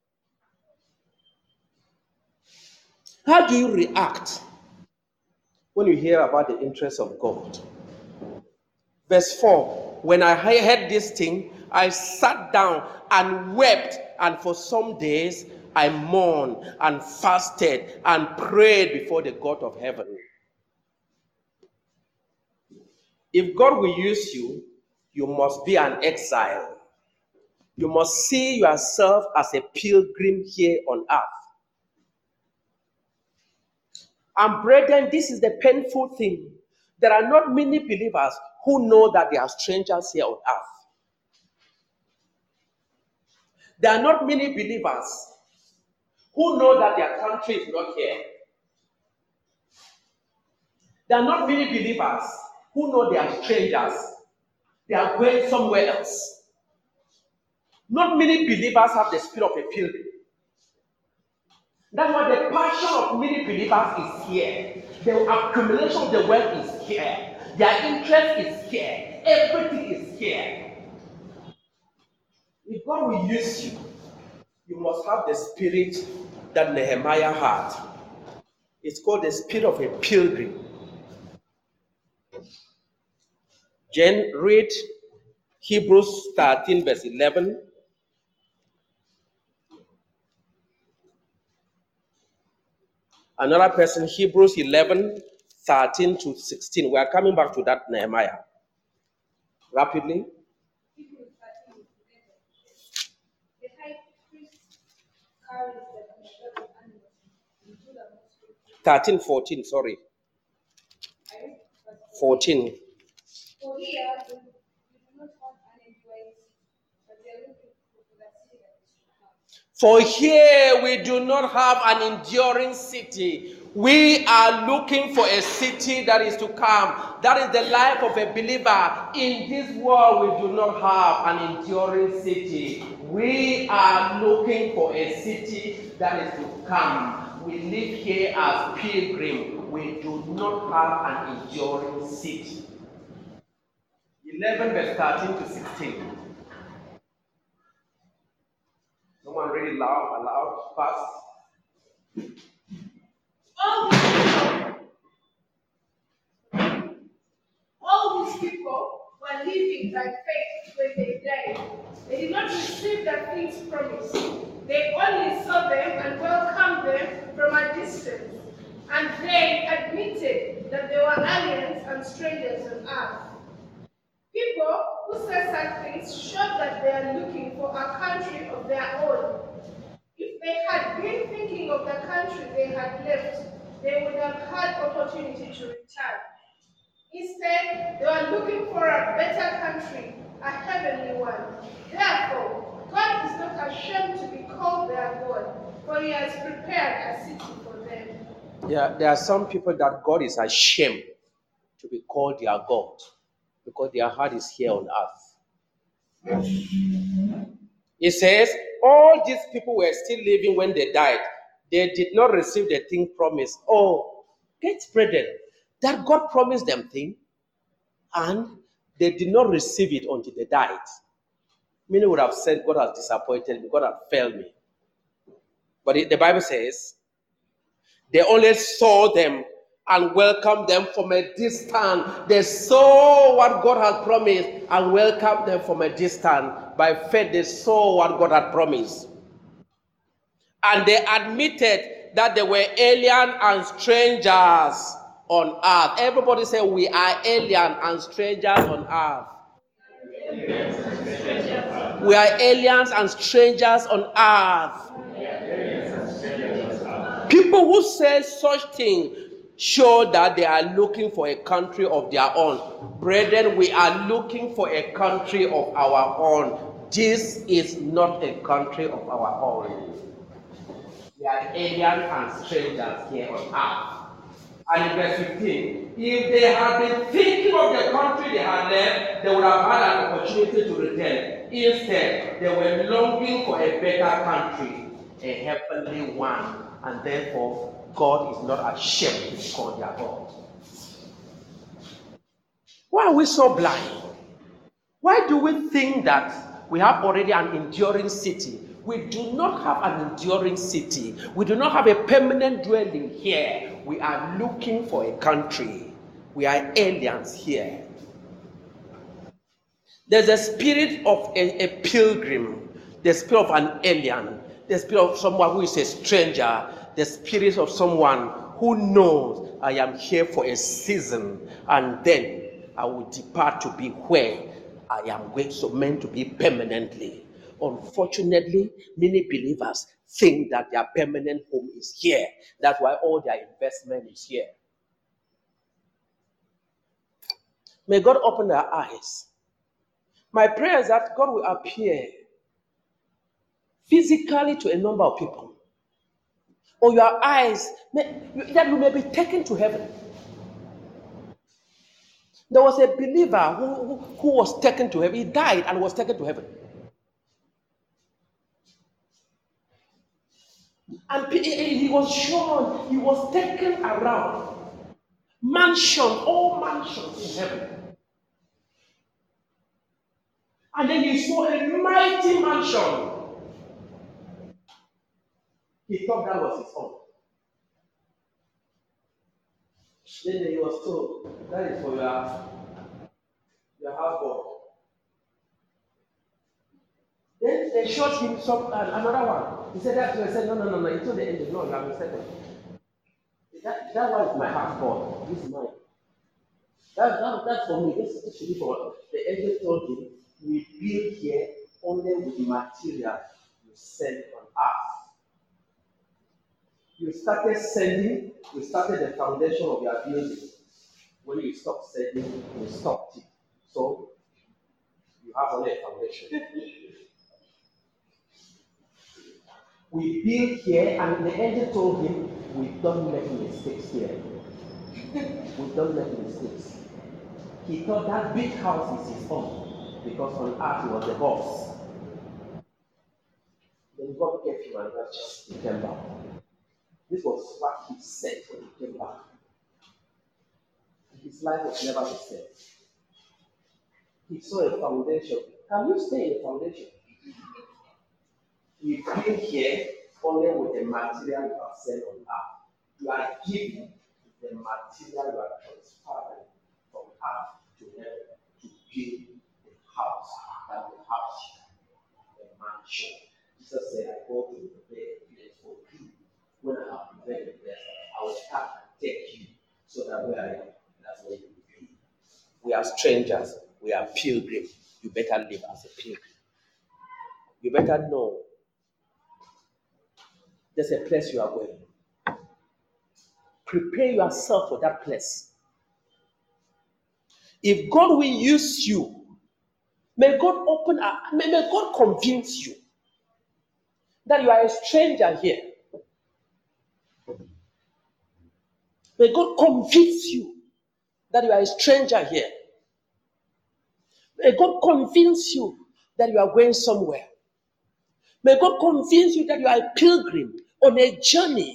Speaker 1: How do you react when you hear about the interests of God? Verse four, when I heard this thing, I sat down and wept, and for some days I mourned and fasted and prayed before the God of heaven. If God will use you, you must be an exile. You must see yourself as a pilgrim here on earth. And brethren, this is the painful thing. There are not many believers who know that they are strangers here on earth. There are not many believers who know that their country is not here. There are not many believers who know they are strangers. They are going somewhere else. Not many believers have the spirit of a pilgrim. That's why the passion of many believers is here. The accumulation of the wealth is here. Their interest is here. Everything is here. If God will use you, you must have the spirit that Nehemiah had. It's called the spirit of a pilgrim. Jen, read Hebrews thirteen, verse eleven. Another person, Hebrews eleven, thirteen to sixteen. We are coming back to that Nehemiah. Rapidly. thirteen, fourteen, sorry. fourteen.
Speaker 4: For here, we do not have an enduring but we are looking for that city that is to come.
Speaker 1: For here we do not have an enduring city. We are looking for a city that is to come. That is the life of a believer. In this world, we do not have an enduring city. We are looking for a city that is to come. We live here as pilgrims. We do not have an enduring city. eleven, verse thirteen to sixteen. Someone read it loud, aloud, fast.
Speaker 3: All these people, all these people were living by faith when they died. They did not receive the things promised. They only saw them and welcomed them from a distance. And they admitted that they were aliens and strangers on earth. People who say such things show that they are looking for a country of their own. If they had been thinking of the country they had left, they would have had opportunity to return. Instead, they were looking for a better country, a heavenly one. Therefore, God is not ashamed to be called their God, for He has prepared a city for them.
Speaker 1: Yeah, there are some people that God is ashamed to be called their God because their heart is here on earth. It says, all these people were still living when they died. They did not receive the thing promised. Oh, get spreaded. That God promised them thing, and they did not receive it until they died. Many would have said, God has disappointed me, God has failed me. But it, the Bible says, they only saw them and welcomed them from a distance. They saw what God had promised and welcomed them from a distance. By faith, they saw what God had promised. And they admitted that they were alien and strangers on earth. Everybody say, we are alien and strangers on earth. We are aliens and strangers on earth. People who say such things show that they are looking for a country of their own. Brethren, we are looking for a country of our own. This is not a country of our own. We are aliens and strangers here on earth. And in verse fifteen, if they had been thinking of the country they had left, they would have had an opportunity to return. Instead, they were longing for a better country, a heavenly one. And therefore, God is not ashamed to be called their God. Why are we so blind? Why do we think that we have already an enduring city? We do not have an enduring city. We do not have a permanent dwelling here. We are looking for a country. We are aliens here. There's a spirit of a, a pilgrim, the spirit of an alien, the spirit of someone who is a stranger, the spirit of someone who knows I am here for a season and then I will depart to be where I am going, so meant to be permanently. Unfortunately, many believers think that their permanent home is here. That's why all their investment is here. May God open their eyes. My prayer is that God will appear physically to a number of people. Or your eyes, may, that you may be taken to heaven. There was a believer who, who, who was taken to heaven. He died and was taken to heaven. And he was shown, he was taken around. Mansion, all mansions in heaven. And then he saw a mighty mansion. He thought that was his own. Then he was told, that is for your, your houseboy. Then they showed him some uh, another one. He said that to I said, no, no, no, no. He told the angel, no, you are mistaken. That, that one is my houseboy. This is mine. That, that, that's for me. This is actually for the angel told him, we build here only with the material you send on earth. You started sending, you started the foundation of your building. When you stop sending, you stopped it. So you have only a foundation. We build here, and the angel told him, we don't make mistakes here. We don't make mistakes. He thought that big house is his own, because on earth he was the boss. Then God gave him another chance. He came back. This was what he said when he came back. His life was never the same. He saw a foundation. Can you stay in the foundation? We came here only with the material you have sent on earth. You are giving the material you are transferring from earth to heaven to build the house, that the house, the mansion. Jesus said, I go to prepare a place for you. When I have prepared a place, I will start and take you so that where I am, that's where you will be. We are strangers, we are pilgrims. You better live as a pilgrim. You better know there's a place you are going. Prepare yourself for that place. If God will use you, may God open, a, may, may God convince you that you are a stranger here. May God convince you that you are a stranger here. May God convince you that you are going somewhere. May God convince you that you are a pilgrim on a journey.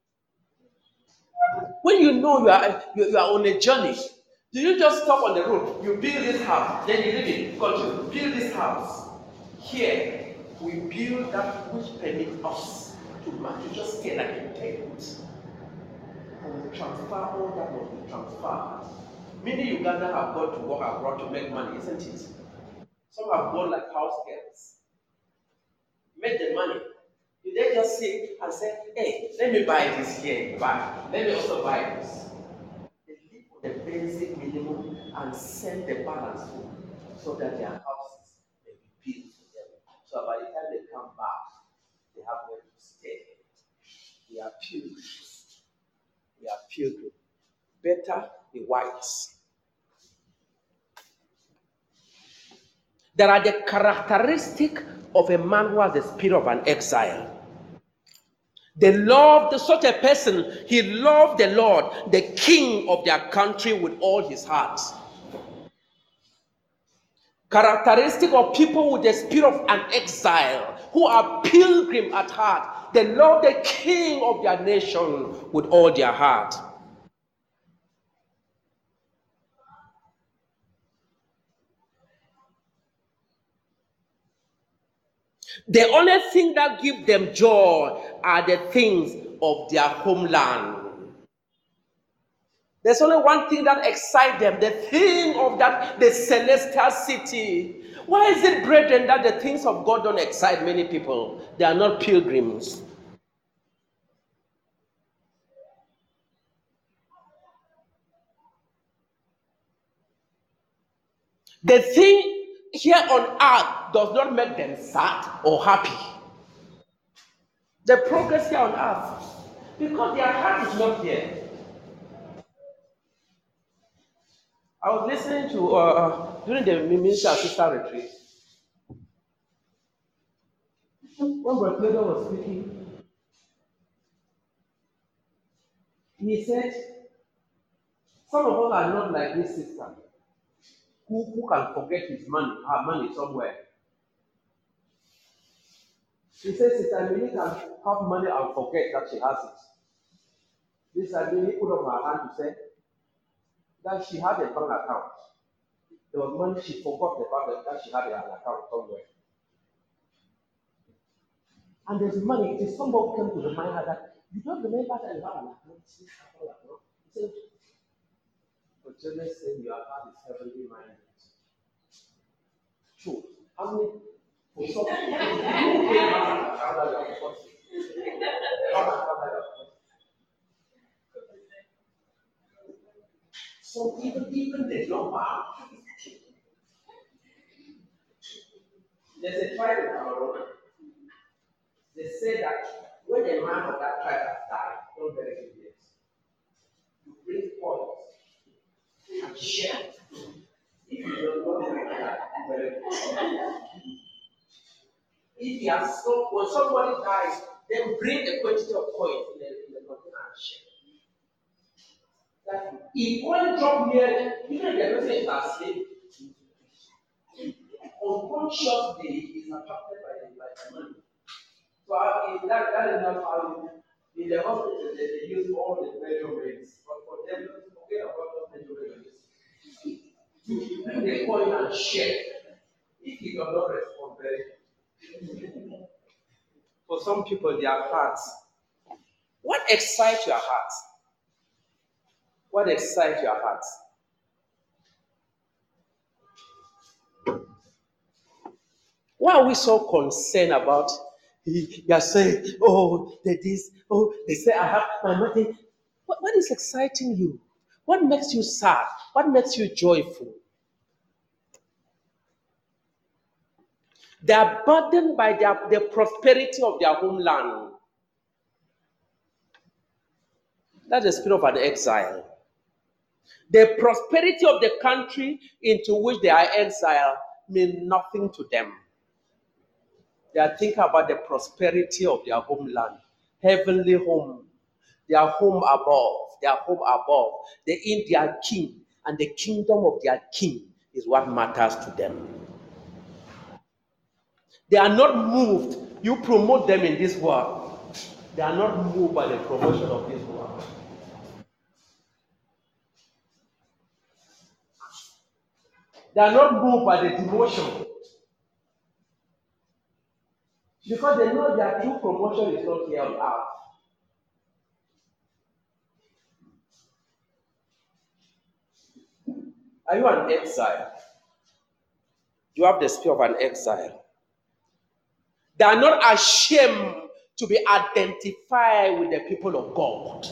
Speaker 1: When you know you are, you, you are on a journey, do you just stop on the road? You build this house, then you leave it. Continue. Build this house. Here, we build that which permits us to match. You just stay like a tent. And we transfer all that must be transferred. Many Uganda have got to work abroad to make money, isn't it? Some have gone like house girls. Make the money. You then just sit and say, hey, let me buy this here. Buy. Let me also buy this. They live on the basic minimum and send the balance home so that their houses may be built for them. So by the time they come back, they have where to stay. We are pilgrims. We are pilgrims. Better the whites. There are the characteristics of a man who has the spirit of an exile. They loved such a person. He loved the Lord, the king of their country, with all his heart. Characteristic of people with the spirit of an exile, who are pilgrim at heart. They love the king of their nation with all their heart. The only thing that gives them joy are the things of their homeland. There's only one thing that excites them, the thing of that, the celestial city. Why is it, brethren, that the things of God don't excite many people? They are not pilgrims. The thing here on earth does not make them sad or happy. The progress here on earth, because their heart is not here. I was listening to, uh, during the minister assistant retreat, when Brother Pedro was speaking, he said, some of us are not like this sister, who, who can forget his money, her money somewhere. He says, Sister Millie can have money and forget that she has it. This Sister Millie put up her hand to say that she had a bank account. There was money, she forgot the bank that she had an account somewhere. And there's money. It is somebody came to remind her that you don't remember that you have an account. He said, but James said your heart is heavenly minded. So, how many? For some people, you pay money and how that you are forty. How much how that you are forty? So even even the number, there's a tribe in Cameroon. They say that when a man of that tribe has died, don't bury him yet. You bring points and share. If you don't know that, bury him. If he has so when somebody dies, then bring a quantity of coins in the in the container and share. That if one drop near, even if the person is asleep, unconsciously is attracted by the by the money. So uh, in that that is not how in the hospital they, they use all the measurements, but for them forget about those measurements. And they go in and share. If you do not respond very for some people their hearts. What excites your hearts? What excites your hearts? Why are we so concerned about? You are saying, oh, that is, oh, they say I have my money. What, what is exciting you? What makes you sad? What makes you joyful? They are burdened by their, the prosperity of their homeland. That's the spirit of an exile. The prosperity of the country into which they are exiled means nothing to them. They are thinking about the prosperity of their homeland, heavenly home, their home above, their home above. They in their king, and the kingdom of their king is what matters to them. They are not moved. You promote them in this world. They are not moved by the promotion of this world. They are not moved by the demotion. Because they know their true promotion is not here on earth. Are you an exile? You have the spirit of an exile. They are not ashamed to be identified with the people of God.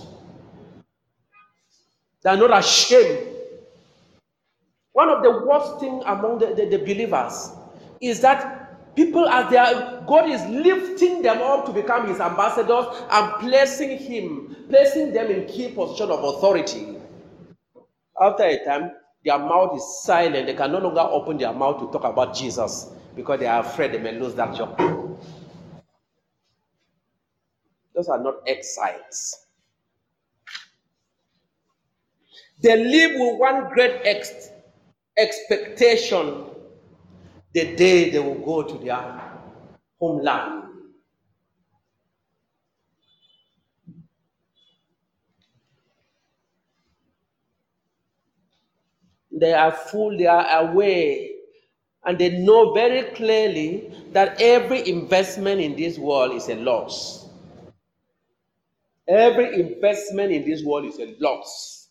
Speaker 1: They are not ashamed. One of the worst things among the, the, the believers is that people, as they are, God is lifting them up to become his ambassadors and placing him, placing them in key position of authority. After a time, their mouth is silent. They can no longer open their mouth to talk about Jesus because they are afraid they may lose that job. Those are not exiles. They live with one great ex- expectation the day they will go to their homeland. They are full, they are aware, and they know very clearly that every investment in this world is a loss. Every investment in this world is a loss.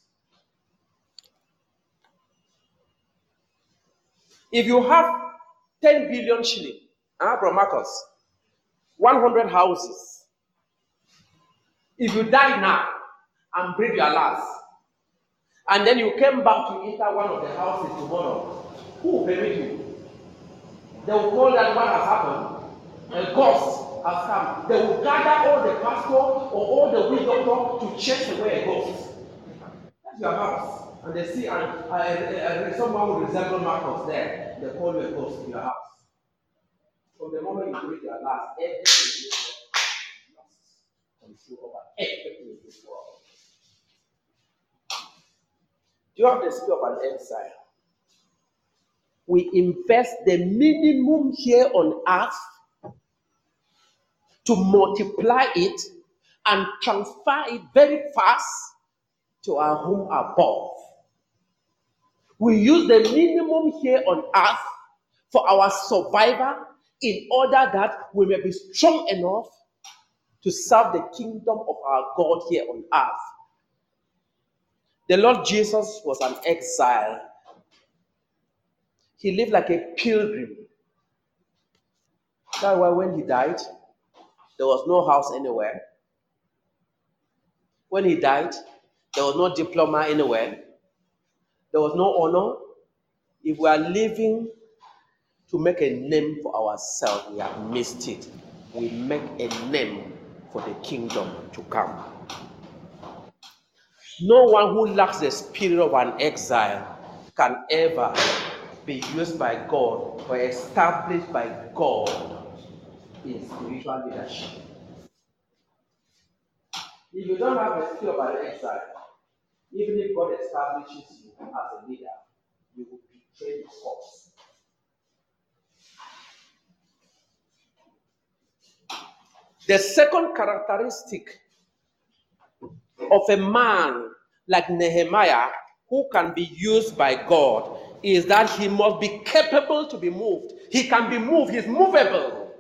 Speaker 1: If you have ten billion shilling, uh, Bro Marcus, one hundred houses, if you die now and breathe your last, and then you came back to enter one of the houses tomorrow, who will bury you? They will call that what has happened. A ghost has come. They will gather all the pastor or all the witch doctor to chase away a ghost. That's your house. And they see and, uh, uh, someone will resemble Marcus there. They call you a ghost in your house. From the moment you breathe your last, everything in this world lost control over everything in this world. Do you have the spirit of an exile? We invest the minimum here on earth to multiply it and transfer it very fast to our home above. We use the minimum here on earth for our survival in order that we may be strong enough to serve the kingdom of our God here on earth. The Lord Jesus was an exile. He lived like a pilgrim. That's why when he died, there was no house anywhere. When he died, there was no diploma anywhere. There was no honor. If we are living to make a name for ourselves, we have missed it. We make a name for the kingdom to come. No one who lacks the spirit of an exile can ever be used by God or established by God in spiritual leadership. If you don't have the spirit of an exile, even if God establishes you as a leader, you will betray your cause. The second characteristic of a man like Nehemiah who can be used by God is that he must be capable to be moved. He can be moved, he's movable.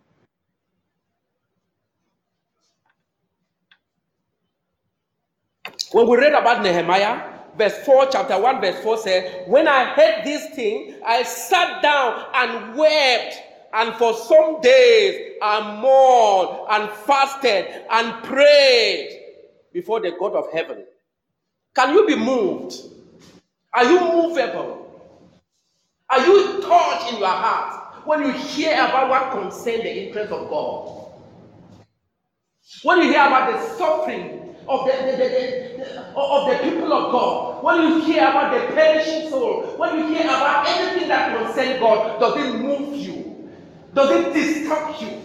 Speaker 1: When we read about Nehemiah, verse four, chapter one, verse four says, when I heard this thing, I sat down and wept, and for some days I mourned and fasted and prayed before the God of heaven. Can you be moved? Are you movable? Are you touched in your heart when you hear about what concerns the interest of God? When you hear about the suffering of the, the, the, the, of the people of God, when you hear about the perishing soul, when you hear about anything that concerns God, does it move you? Does it disturb you?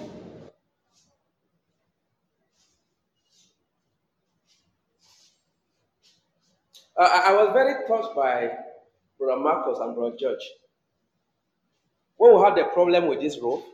Speaker 1: Uh, I I was very touched by Brother Marcus and Brother George. When we had the problem with this rope,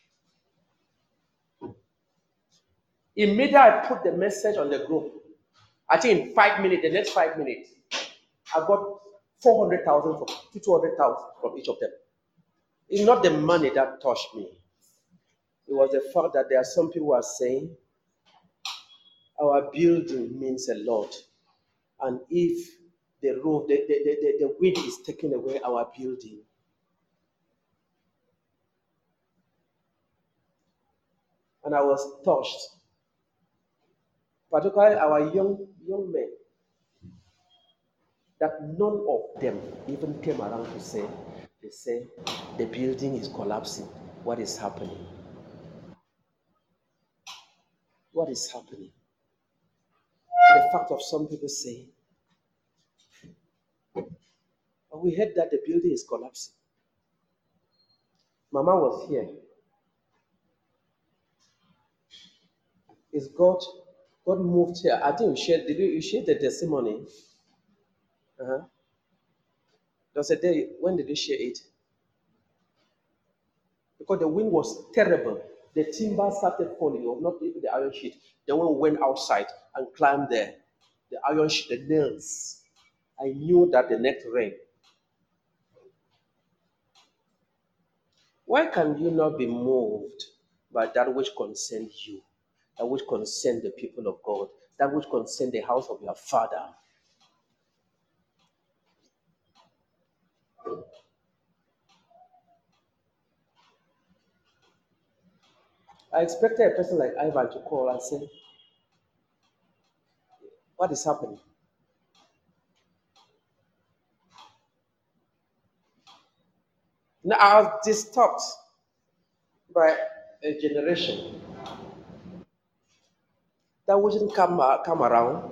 Speaker 1: immediately I put the message on the group. I think in five minutes, the next five minutes, I got four hundred thousand from two hundred thousand from each of them. It's not the money that touched me. It was the fact that there are some people who are saying, our building means a lot. And if the roof, the, the, the, the wind is taking away our building, and I was touched. Particularly our young young men, that none of them even came around to say, they say, the building is collapsing. What is happening? What is happening? The fact of some people saying, we heard that the building is collapsing. Mama was here. Is God, God moved here. I think you shared, did you, you share the testimony? Uh-huh. There was a day, when did you share it? Because the wind was terrible. The timber started falling. It was not even the iron sheet. Then when we went outside and climbed there, the iron sheet, the nails, I knew that the next rain. Why can you not be moved by that which concerns you, that which concerns the people of God, that which concerns the house of your father? I expected a person like Ivan to call and say, what is happening? Now I was disturbed by a generation that wouldn't come, uh, come around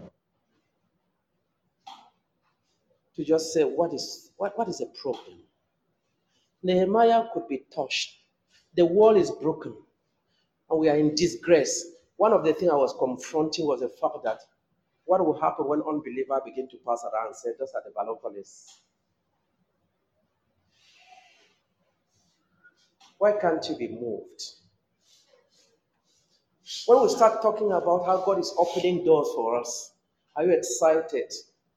Speaker 1: to just say, what is, what, what is the problem? Nehemiah could be touched. The wall is broken, and we are in disgrace. One of the things I was confronting was the fact that what will happen when unbelievers begin to pass around and say, those are the Balopolis. Why can't you be moved? When we start talking about how God is opening doors for us, are you excited?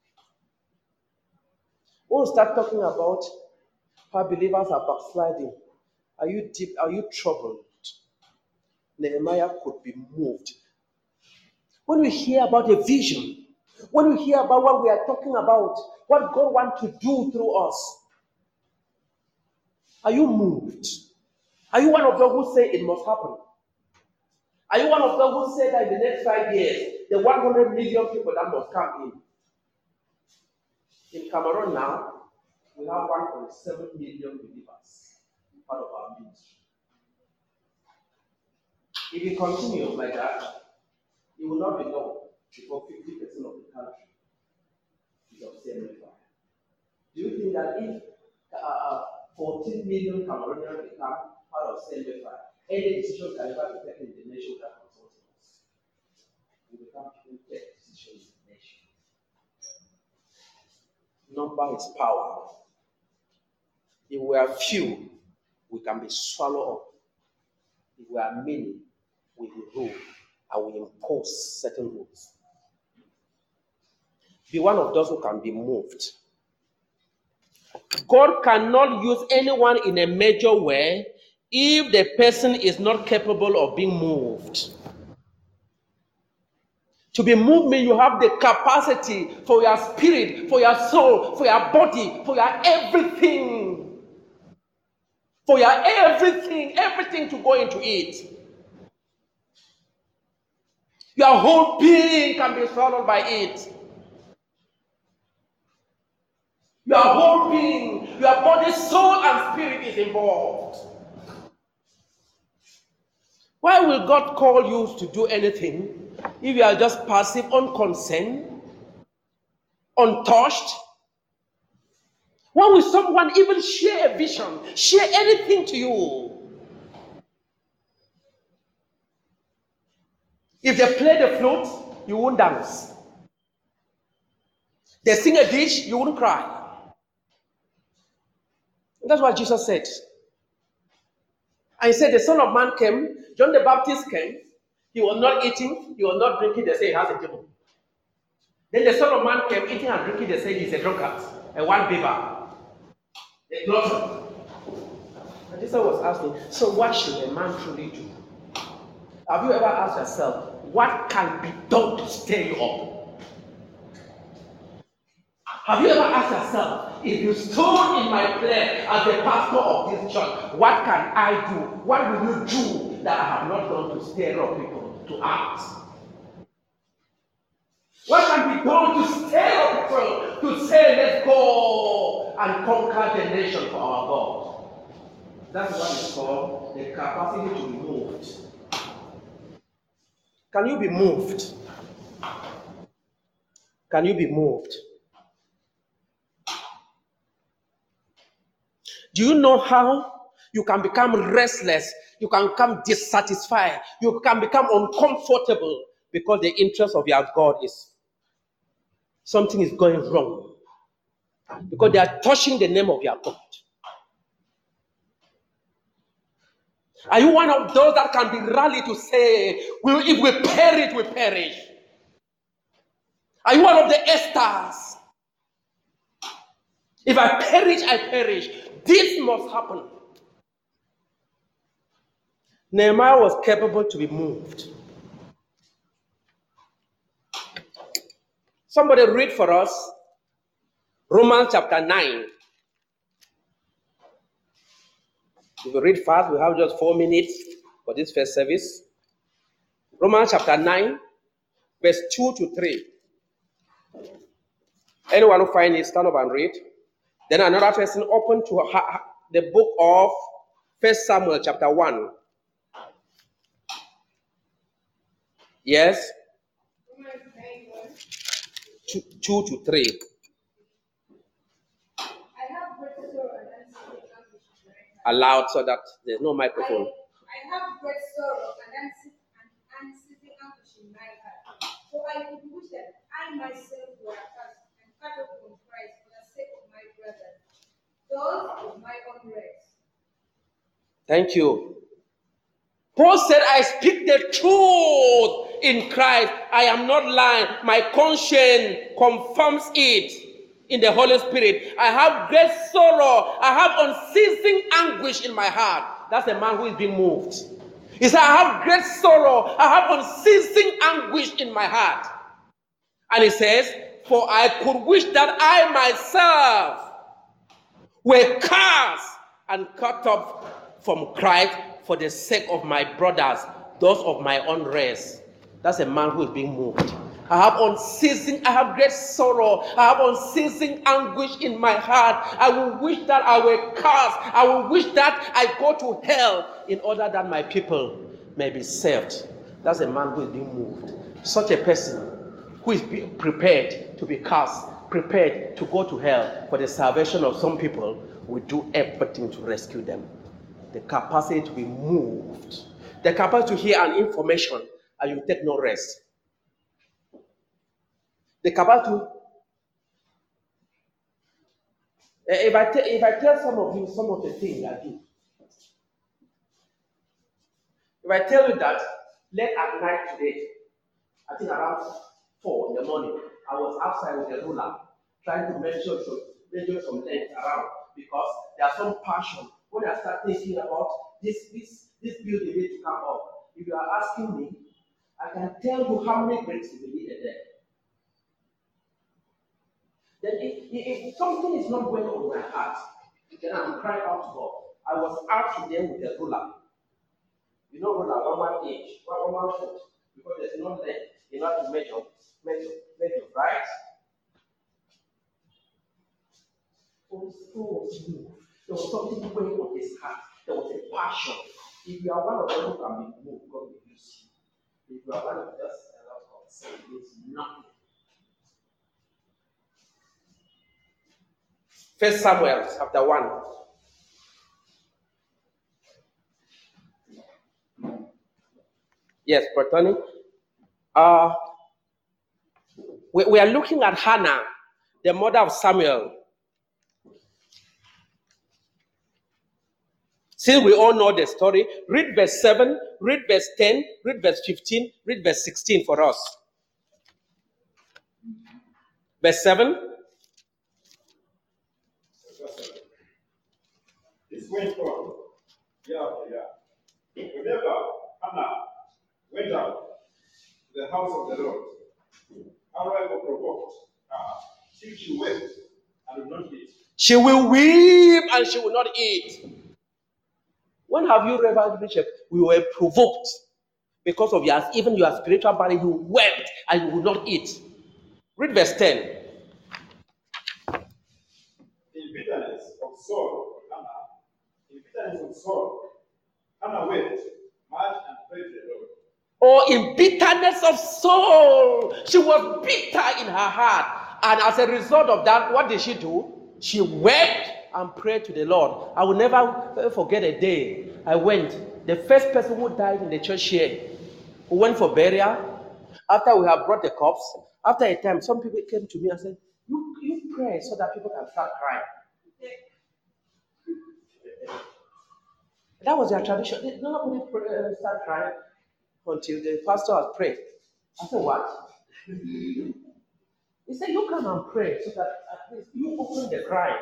Speaker 1: When we start talking about how believers are backsliding, are you deep? Are you troubled? Nehemiah could be moved. When we hear about a vision, when we hear about what we are talking about, what God wants to do through us, are you moved? Are you one of those who say it must happen? Are you one of those who say that in the next five years, the one hundred million people that must come in? In Cameroon now, we have one point seven million believers, part of our ministry. If it continues like that, it will not be long before fifty percent of the country is of same fire. Do you think that if uh, fourteen million Cameroonians become part of same fire, any decision can ever be taken in the nation that consulting us? We become people who take decisions in the nation. Number is power. If we are few, we can be swallowed up. If we are many, we will rule and we impose certain rules. Be one of those who can be moved. God cannot use anyone in a major way if the person is not capable of being moved. To be moved means you have the capacity for your spirit, for your soul, for your body, for your everything. For your everything, everything to go into it. Your whole being can be swallowed by it. Your whole being, your body, soul, and spirit is involved. Why will God call you to do anything if you are just passive, unconcerned, untouched? Why will someone even share a vision, share anything to you? If they play the flute, you won't dance. They sing a dish, you won't cry. And that's what Jesus said. And he said, the Son of Man came, John the Baptist came, he was not eating, he was not drinking, they say he has a demon. Then the Son of Man came, eating and drinking, they say he's a drunkard, a one beaver. A glutton. And Jesus was asking, so what should a man truly do? Have you ever asked yourself, what can be done to stir you up? Have you ever asked yourself, if you stood in my place as the pastor of this church, what can I do? What will you do that I have not done to stir up people to act? What can be done to stir up people to say, let's go and conquer the nation for our God? That's what is called the capacity to be moved. Can you be moved? Can you be moved? Do you know how you can become restless? You can become dissatisfied. You can become uncomfortable because the interest of your God is something is going wrong. Because they are touching the name of your God. Are you one of those that can be rallied to say, well, if we perish, we perish? Are you one of the Esthers? If I perish, I perish. This must happen. Nehemiah was capable to be moved. Somebody read for us Romans chapter nine. If we read fast, we have just four minutes for this first service. Romans chapter nine, verse two to three. Anyone who finds it, stand up and read. Then another person open to the book of First Samuel chapter one. Yes? Two, two to three. Aloud so that there's no microphone.
Speaker 4: I, I have great sorrow and unceasing anguish in my heart. For I could wish that I myself were accursed and cut off from Christ for the sake of my brethren, those of my own race.
Speaker 1: Thank you. Paul said, I speak the truth in Christ. I am not lying. My conscience confirms it. In the Holy Spirit, I have great sorrow. I have unceasing anguish in my heart. That's a man who is being moved. He said, I have great sorrow. I have unceasing anguish in my heart. And he says, for I could wish that I myself were cast and cut off from Christ for the sake of my brothers, those of my own race. That's a man who is being moved. I have unceasing, I have great sorrow. I have unceasing anguish in my heart. I will wish that I were cast. I will wish that I go to hell in order that my people may be saved. That's a man who is being moved. Such a person who is prepared to be cast, prepared to go to hell for the salvation of some people, will do everything to rescue them. The capacity to be moved, the capacity to hear an information and you take no rest. The capacity to, if I, te- if I tell some of you some of the things I do, if I tell you that late at night today, I think around four in the morning, I was outside with a ruler trying to measure some, measure some length around, because there's some passion. When I start thinking about this, this, this building need to come up, if you are asking me, I can tell you how many bricks will be needed there. Then if, if, if something is not going on my heart, then I will cry out to God. I was out today with a ruler. You know, ruler, one one inch, one one foot, because there's no length enough to measure, measure, measure, right? So was moved. There was something going on his heart. There was a passion. If you are one of them who can be moved, God will use you. If you are one of just a lot of sin, it means nothing. First Samuel chapter one. Yes, Bertoni. Uh, we, we are looking at Hannah, the mother of Samuel. Since we all know the story, read verse seven, read verse ten, read verse fifteen, read verse sixteen for us. Verse seven.
Speaker 2: This went on year after year. Whenever Hannah went out to the house of the Lord, her rival provoked her till she wept and would not eat.
Speaker 1: She will weep and she will not eat. When have you ever reached? We were provoked because of your, even your spiritual body, you wept and you would not eat. Read verse ten.
Speaker 2: In bitterness of soul, Hannah, in bitterness of soul, Hannah wept much and prayed to the Lord.
Speaker 1: Or in bitterness of soul, she was bitter in her heart. And as a result of that, what did she do? She wept and prayed to the Lord. I will never forget a day I went. The first person who died in the church here, who went for burial, after we have brought the corpse, after a time, some people came to me and said, you, you pray so that people can start crying. That was their tradition. They nobody uh, start crying until the pastor has prayed. I said, what? He said, you come and pray so that at least you open the crying.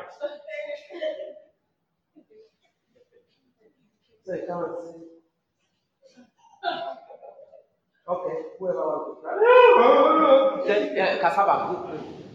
Speaker 1: So he come and say, okay, whoever wants to cry. Then uh, cassava.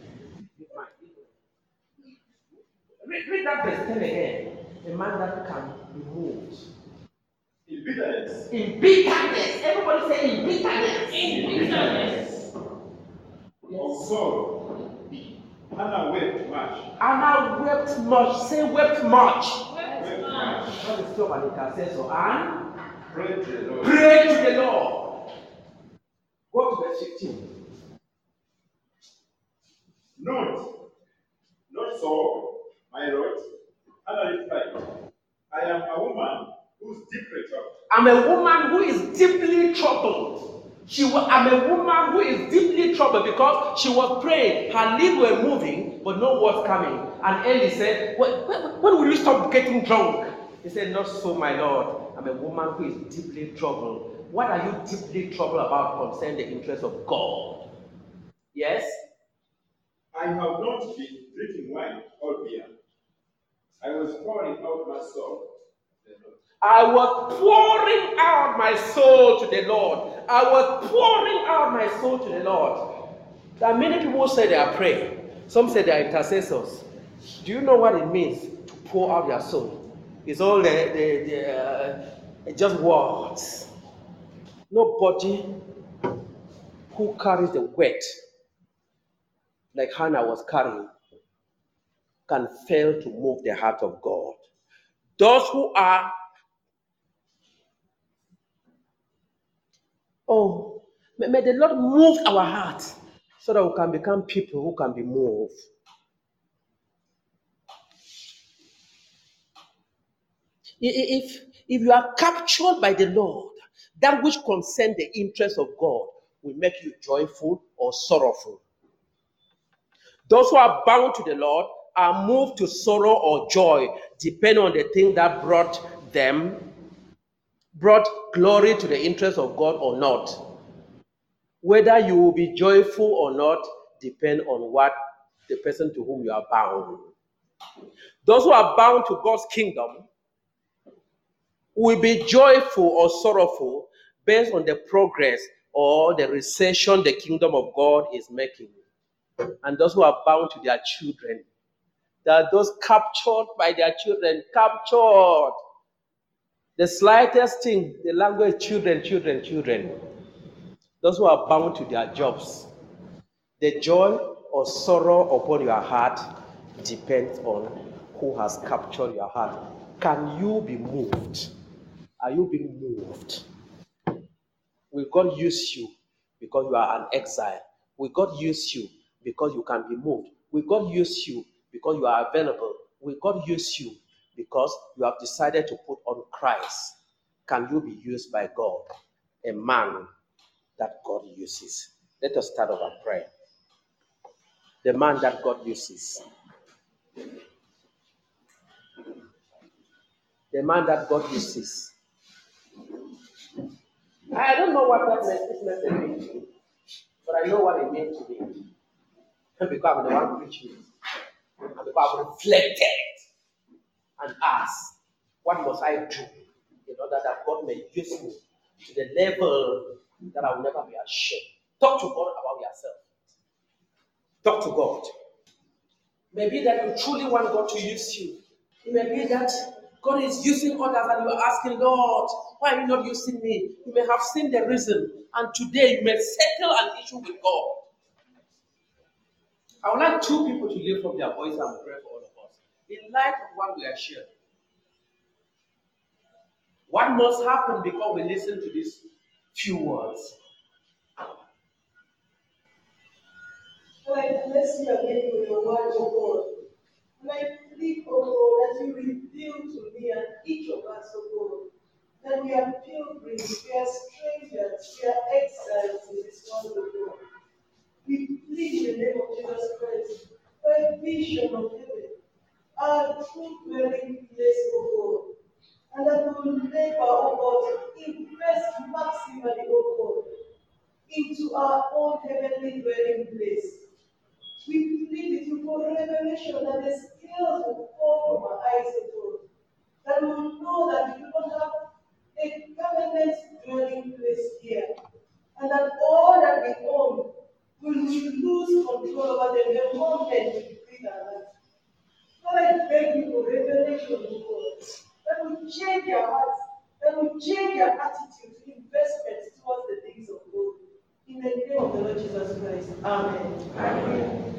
Speaker 1: Read, read that verse ten again. A man that can be moved.
Speaker 2: In bitterness.
Speaker 1: In bitterness. Everybody say in bitterness. In bitterness.
Speaker 2: Of soul, Hannah wept much.
Speaker 1: Hannah wept much. Say wept much.
Speaker 2: Wept much.
Speaker 1: What is stop and intercessor? And
Speaker 2: Pray to the Lord.
Speaker 1: pray to the Lord. Go to verse fifteen.
Speaker 2: Not, not so, my Lord. Hannah replied, I am a woman who is deeply troubled.
Speaker 1: I'm a woman who is deeply troubled. She was, I'm a woman who is deeply troubled because she was praying. Her lips were moving, but no words coming. And Eli said, when, when, when will you stop getting drunk? He said, not so, my Lord. I'm a woman who is deeply troubled. What are you deeply troubled about concerning the interest of God? Yes?
Speaker 2: I have not been drinking wine or beer. I was pouring out my soul to the Lord.
Speaker 1: I was pouring out my soul to the Lord. I was pouring out my soul to the Lord. There are many people who say they are praying. Some say they are intercessors. Do you know what it means to pour out your soul? It's all the, the, the uh, just words. Nobody who carries the weight like Hannah was carrying can fail to move the heart of God. Those who are, oh, may, may the Lord move our hearts so that we can become people who can be moved. If, if you are captured by the Lord, that which concerns the interest of God will make you joyful or sorrowful. Those who are bound to the Lord are moved to sorrow or joy, depending on the thing that brought them, brought glory to the interest of God or not. Whether you will be joyful or not depend on what the person to whom you are bound. Those who are bound to God's kingdom will be joyful or sorrowful based on the progress or the recession the kingdom of God is making. And those who are bound to their children, there are those captured by their children, captured. The slightest thing, the language, children, children, children. Those who are bound to their jobs. The joy or sorrow upon your heart depends on who has captured your heart. Can you be moved? Are you being moved? Will God use you because you are an exile? Will God use you because you can be moved? Will God use you because you are available? Will God use you because you have decided to put on Christ? Can you be used by God? A man that God uses. Let us start our prayer. The man that God uses. The man that God uses. I don't know what that message means to me, but I know what it means to me. And because I'm the one preaching it. And because I've reflected and asked, what must I do in order that God may use me to the level that I will never be ashamed? Talk to God about yourself. Talk to God. Maybe that you truly want God to use you. It may be that God is using others and you are asking, Lord, why are you not using me? You may have seen the reason, and today you may settle an issue with God. I would like two people to lift up their voice and pray for all of us. In light of what we are sharing, what must happen before we listen to these few words?
Speaker 3: Lord, I bless you again for your word, O God. And I plead, O God, that you reveal to me and each of us, O God, that we are pilgrims, we are strangers, we are exiles in this world, O God. We plead in the name of Jesus Christ for a vision of heaven, our true dwelling place, O God. And that we will labor, O God, invest maximally, O God, into our own heavenly dwelling place. We plead with you for revelation that the scales will fall from our eyes, O God. That we will know that we do not have a permanent dwelling place here. And that all that we own will we lose control over them the moment we breathe our life. Lord, I beg you for revelation, O God. That will change your hearts, that will change your attitude, investment towards the things of God. In the name of the Lord Jesus Christ. Amen. Amen.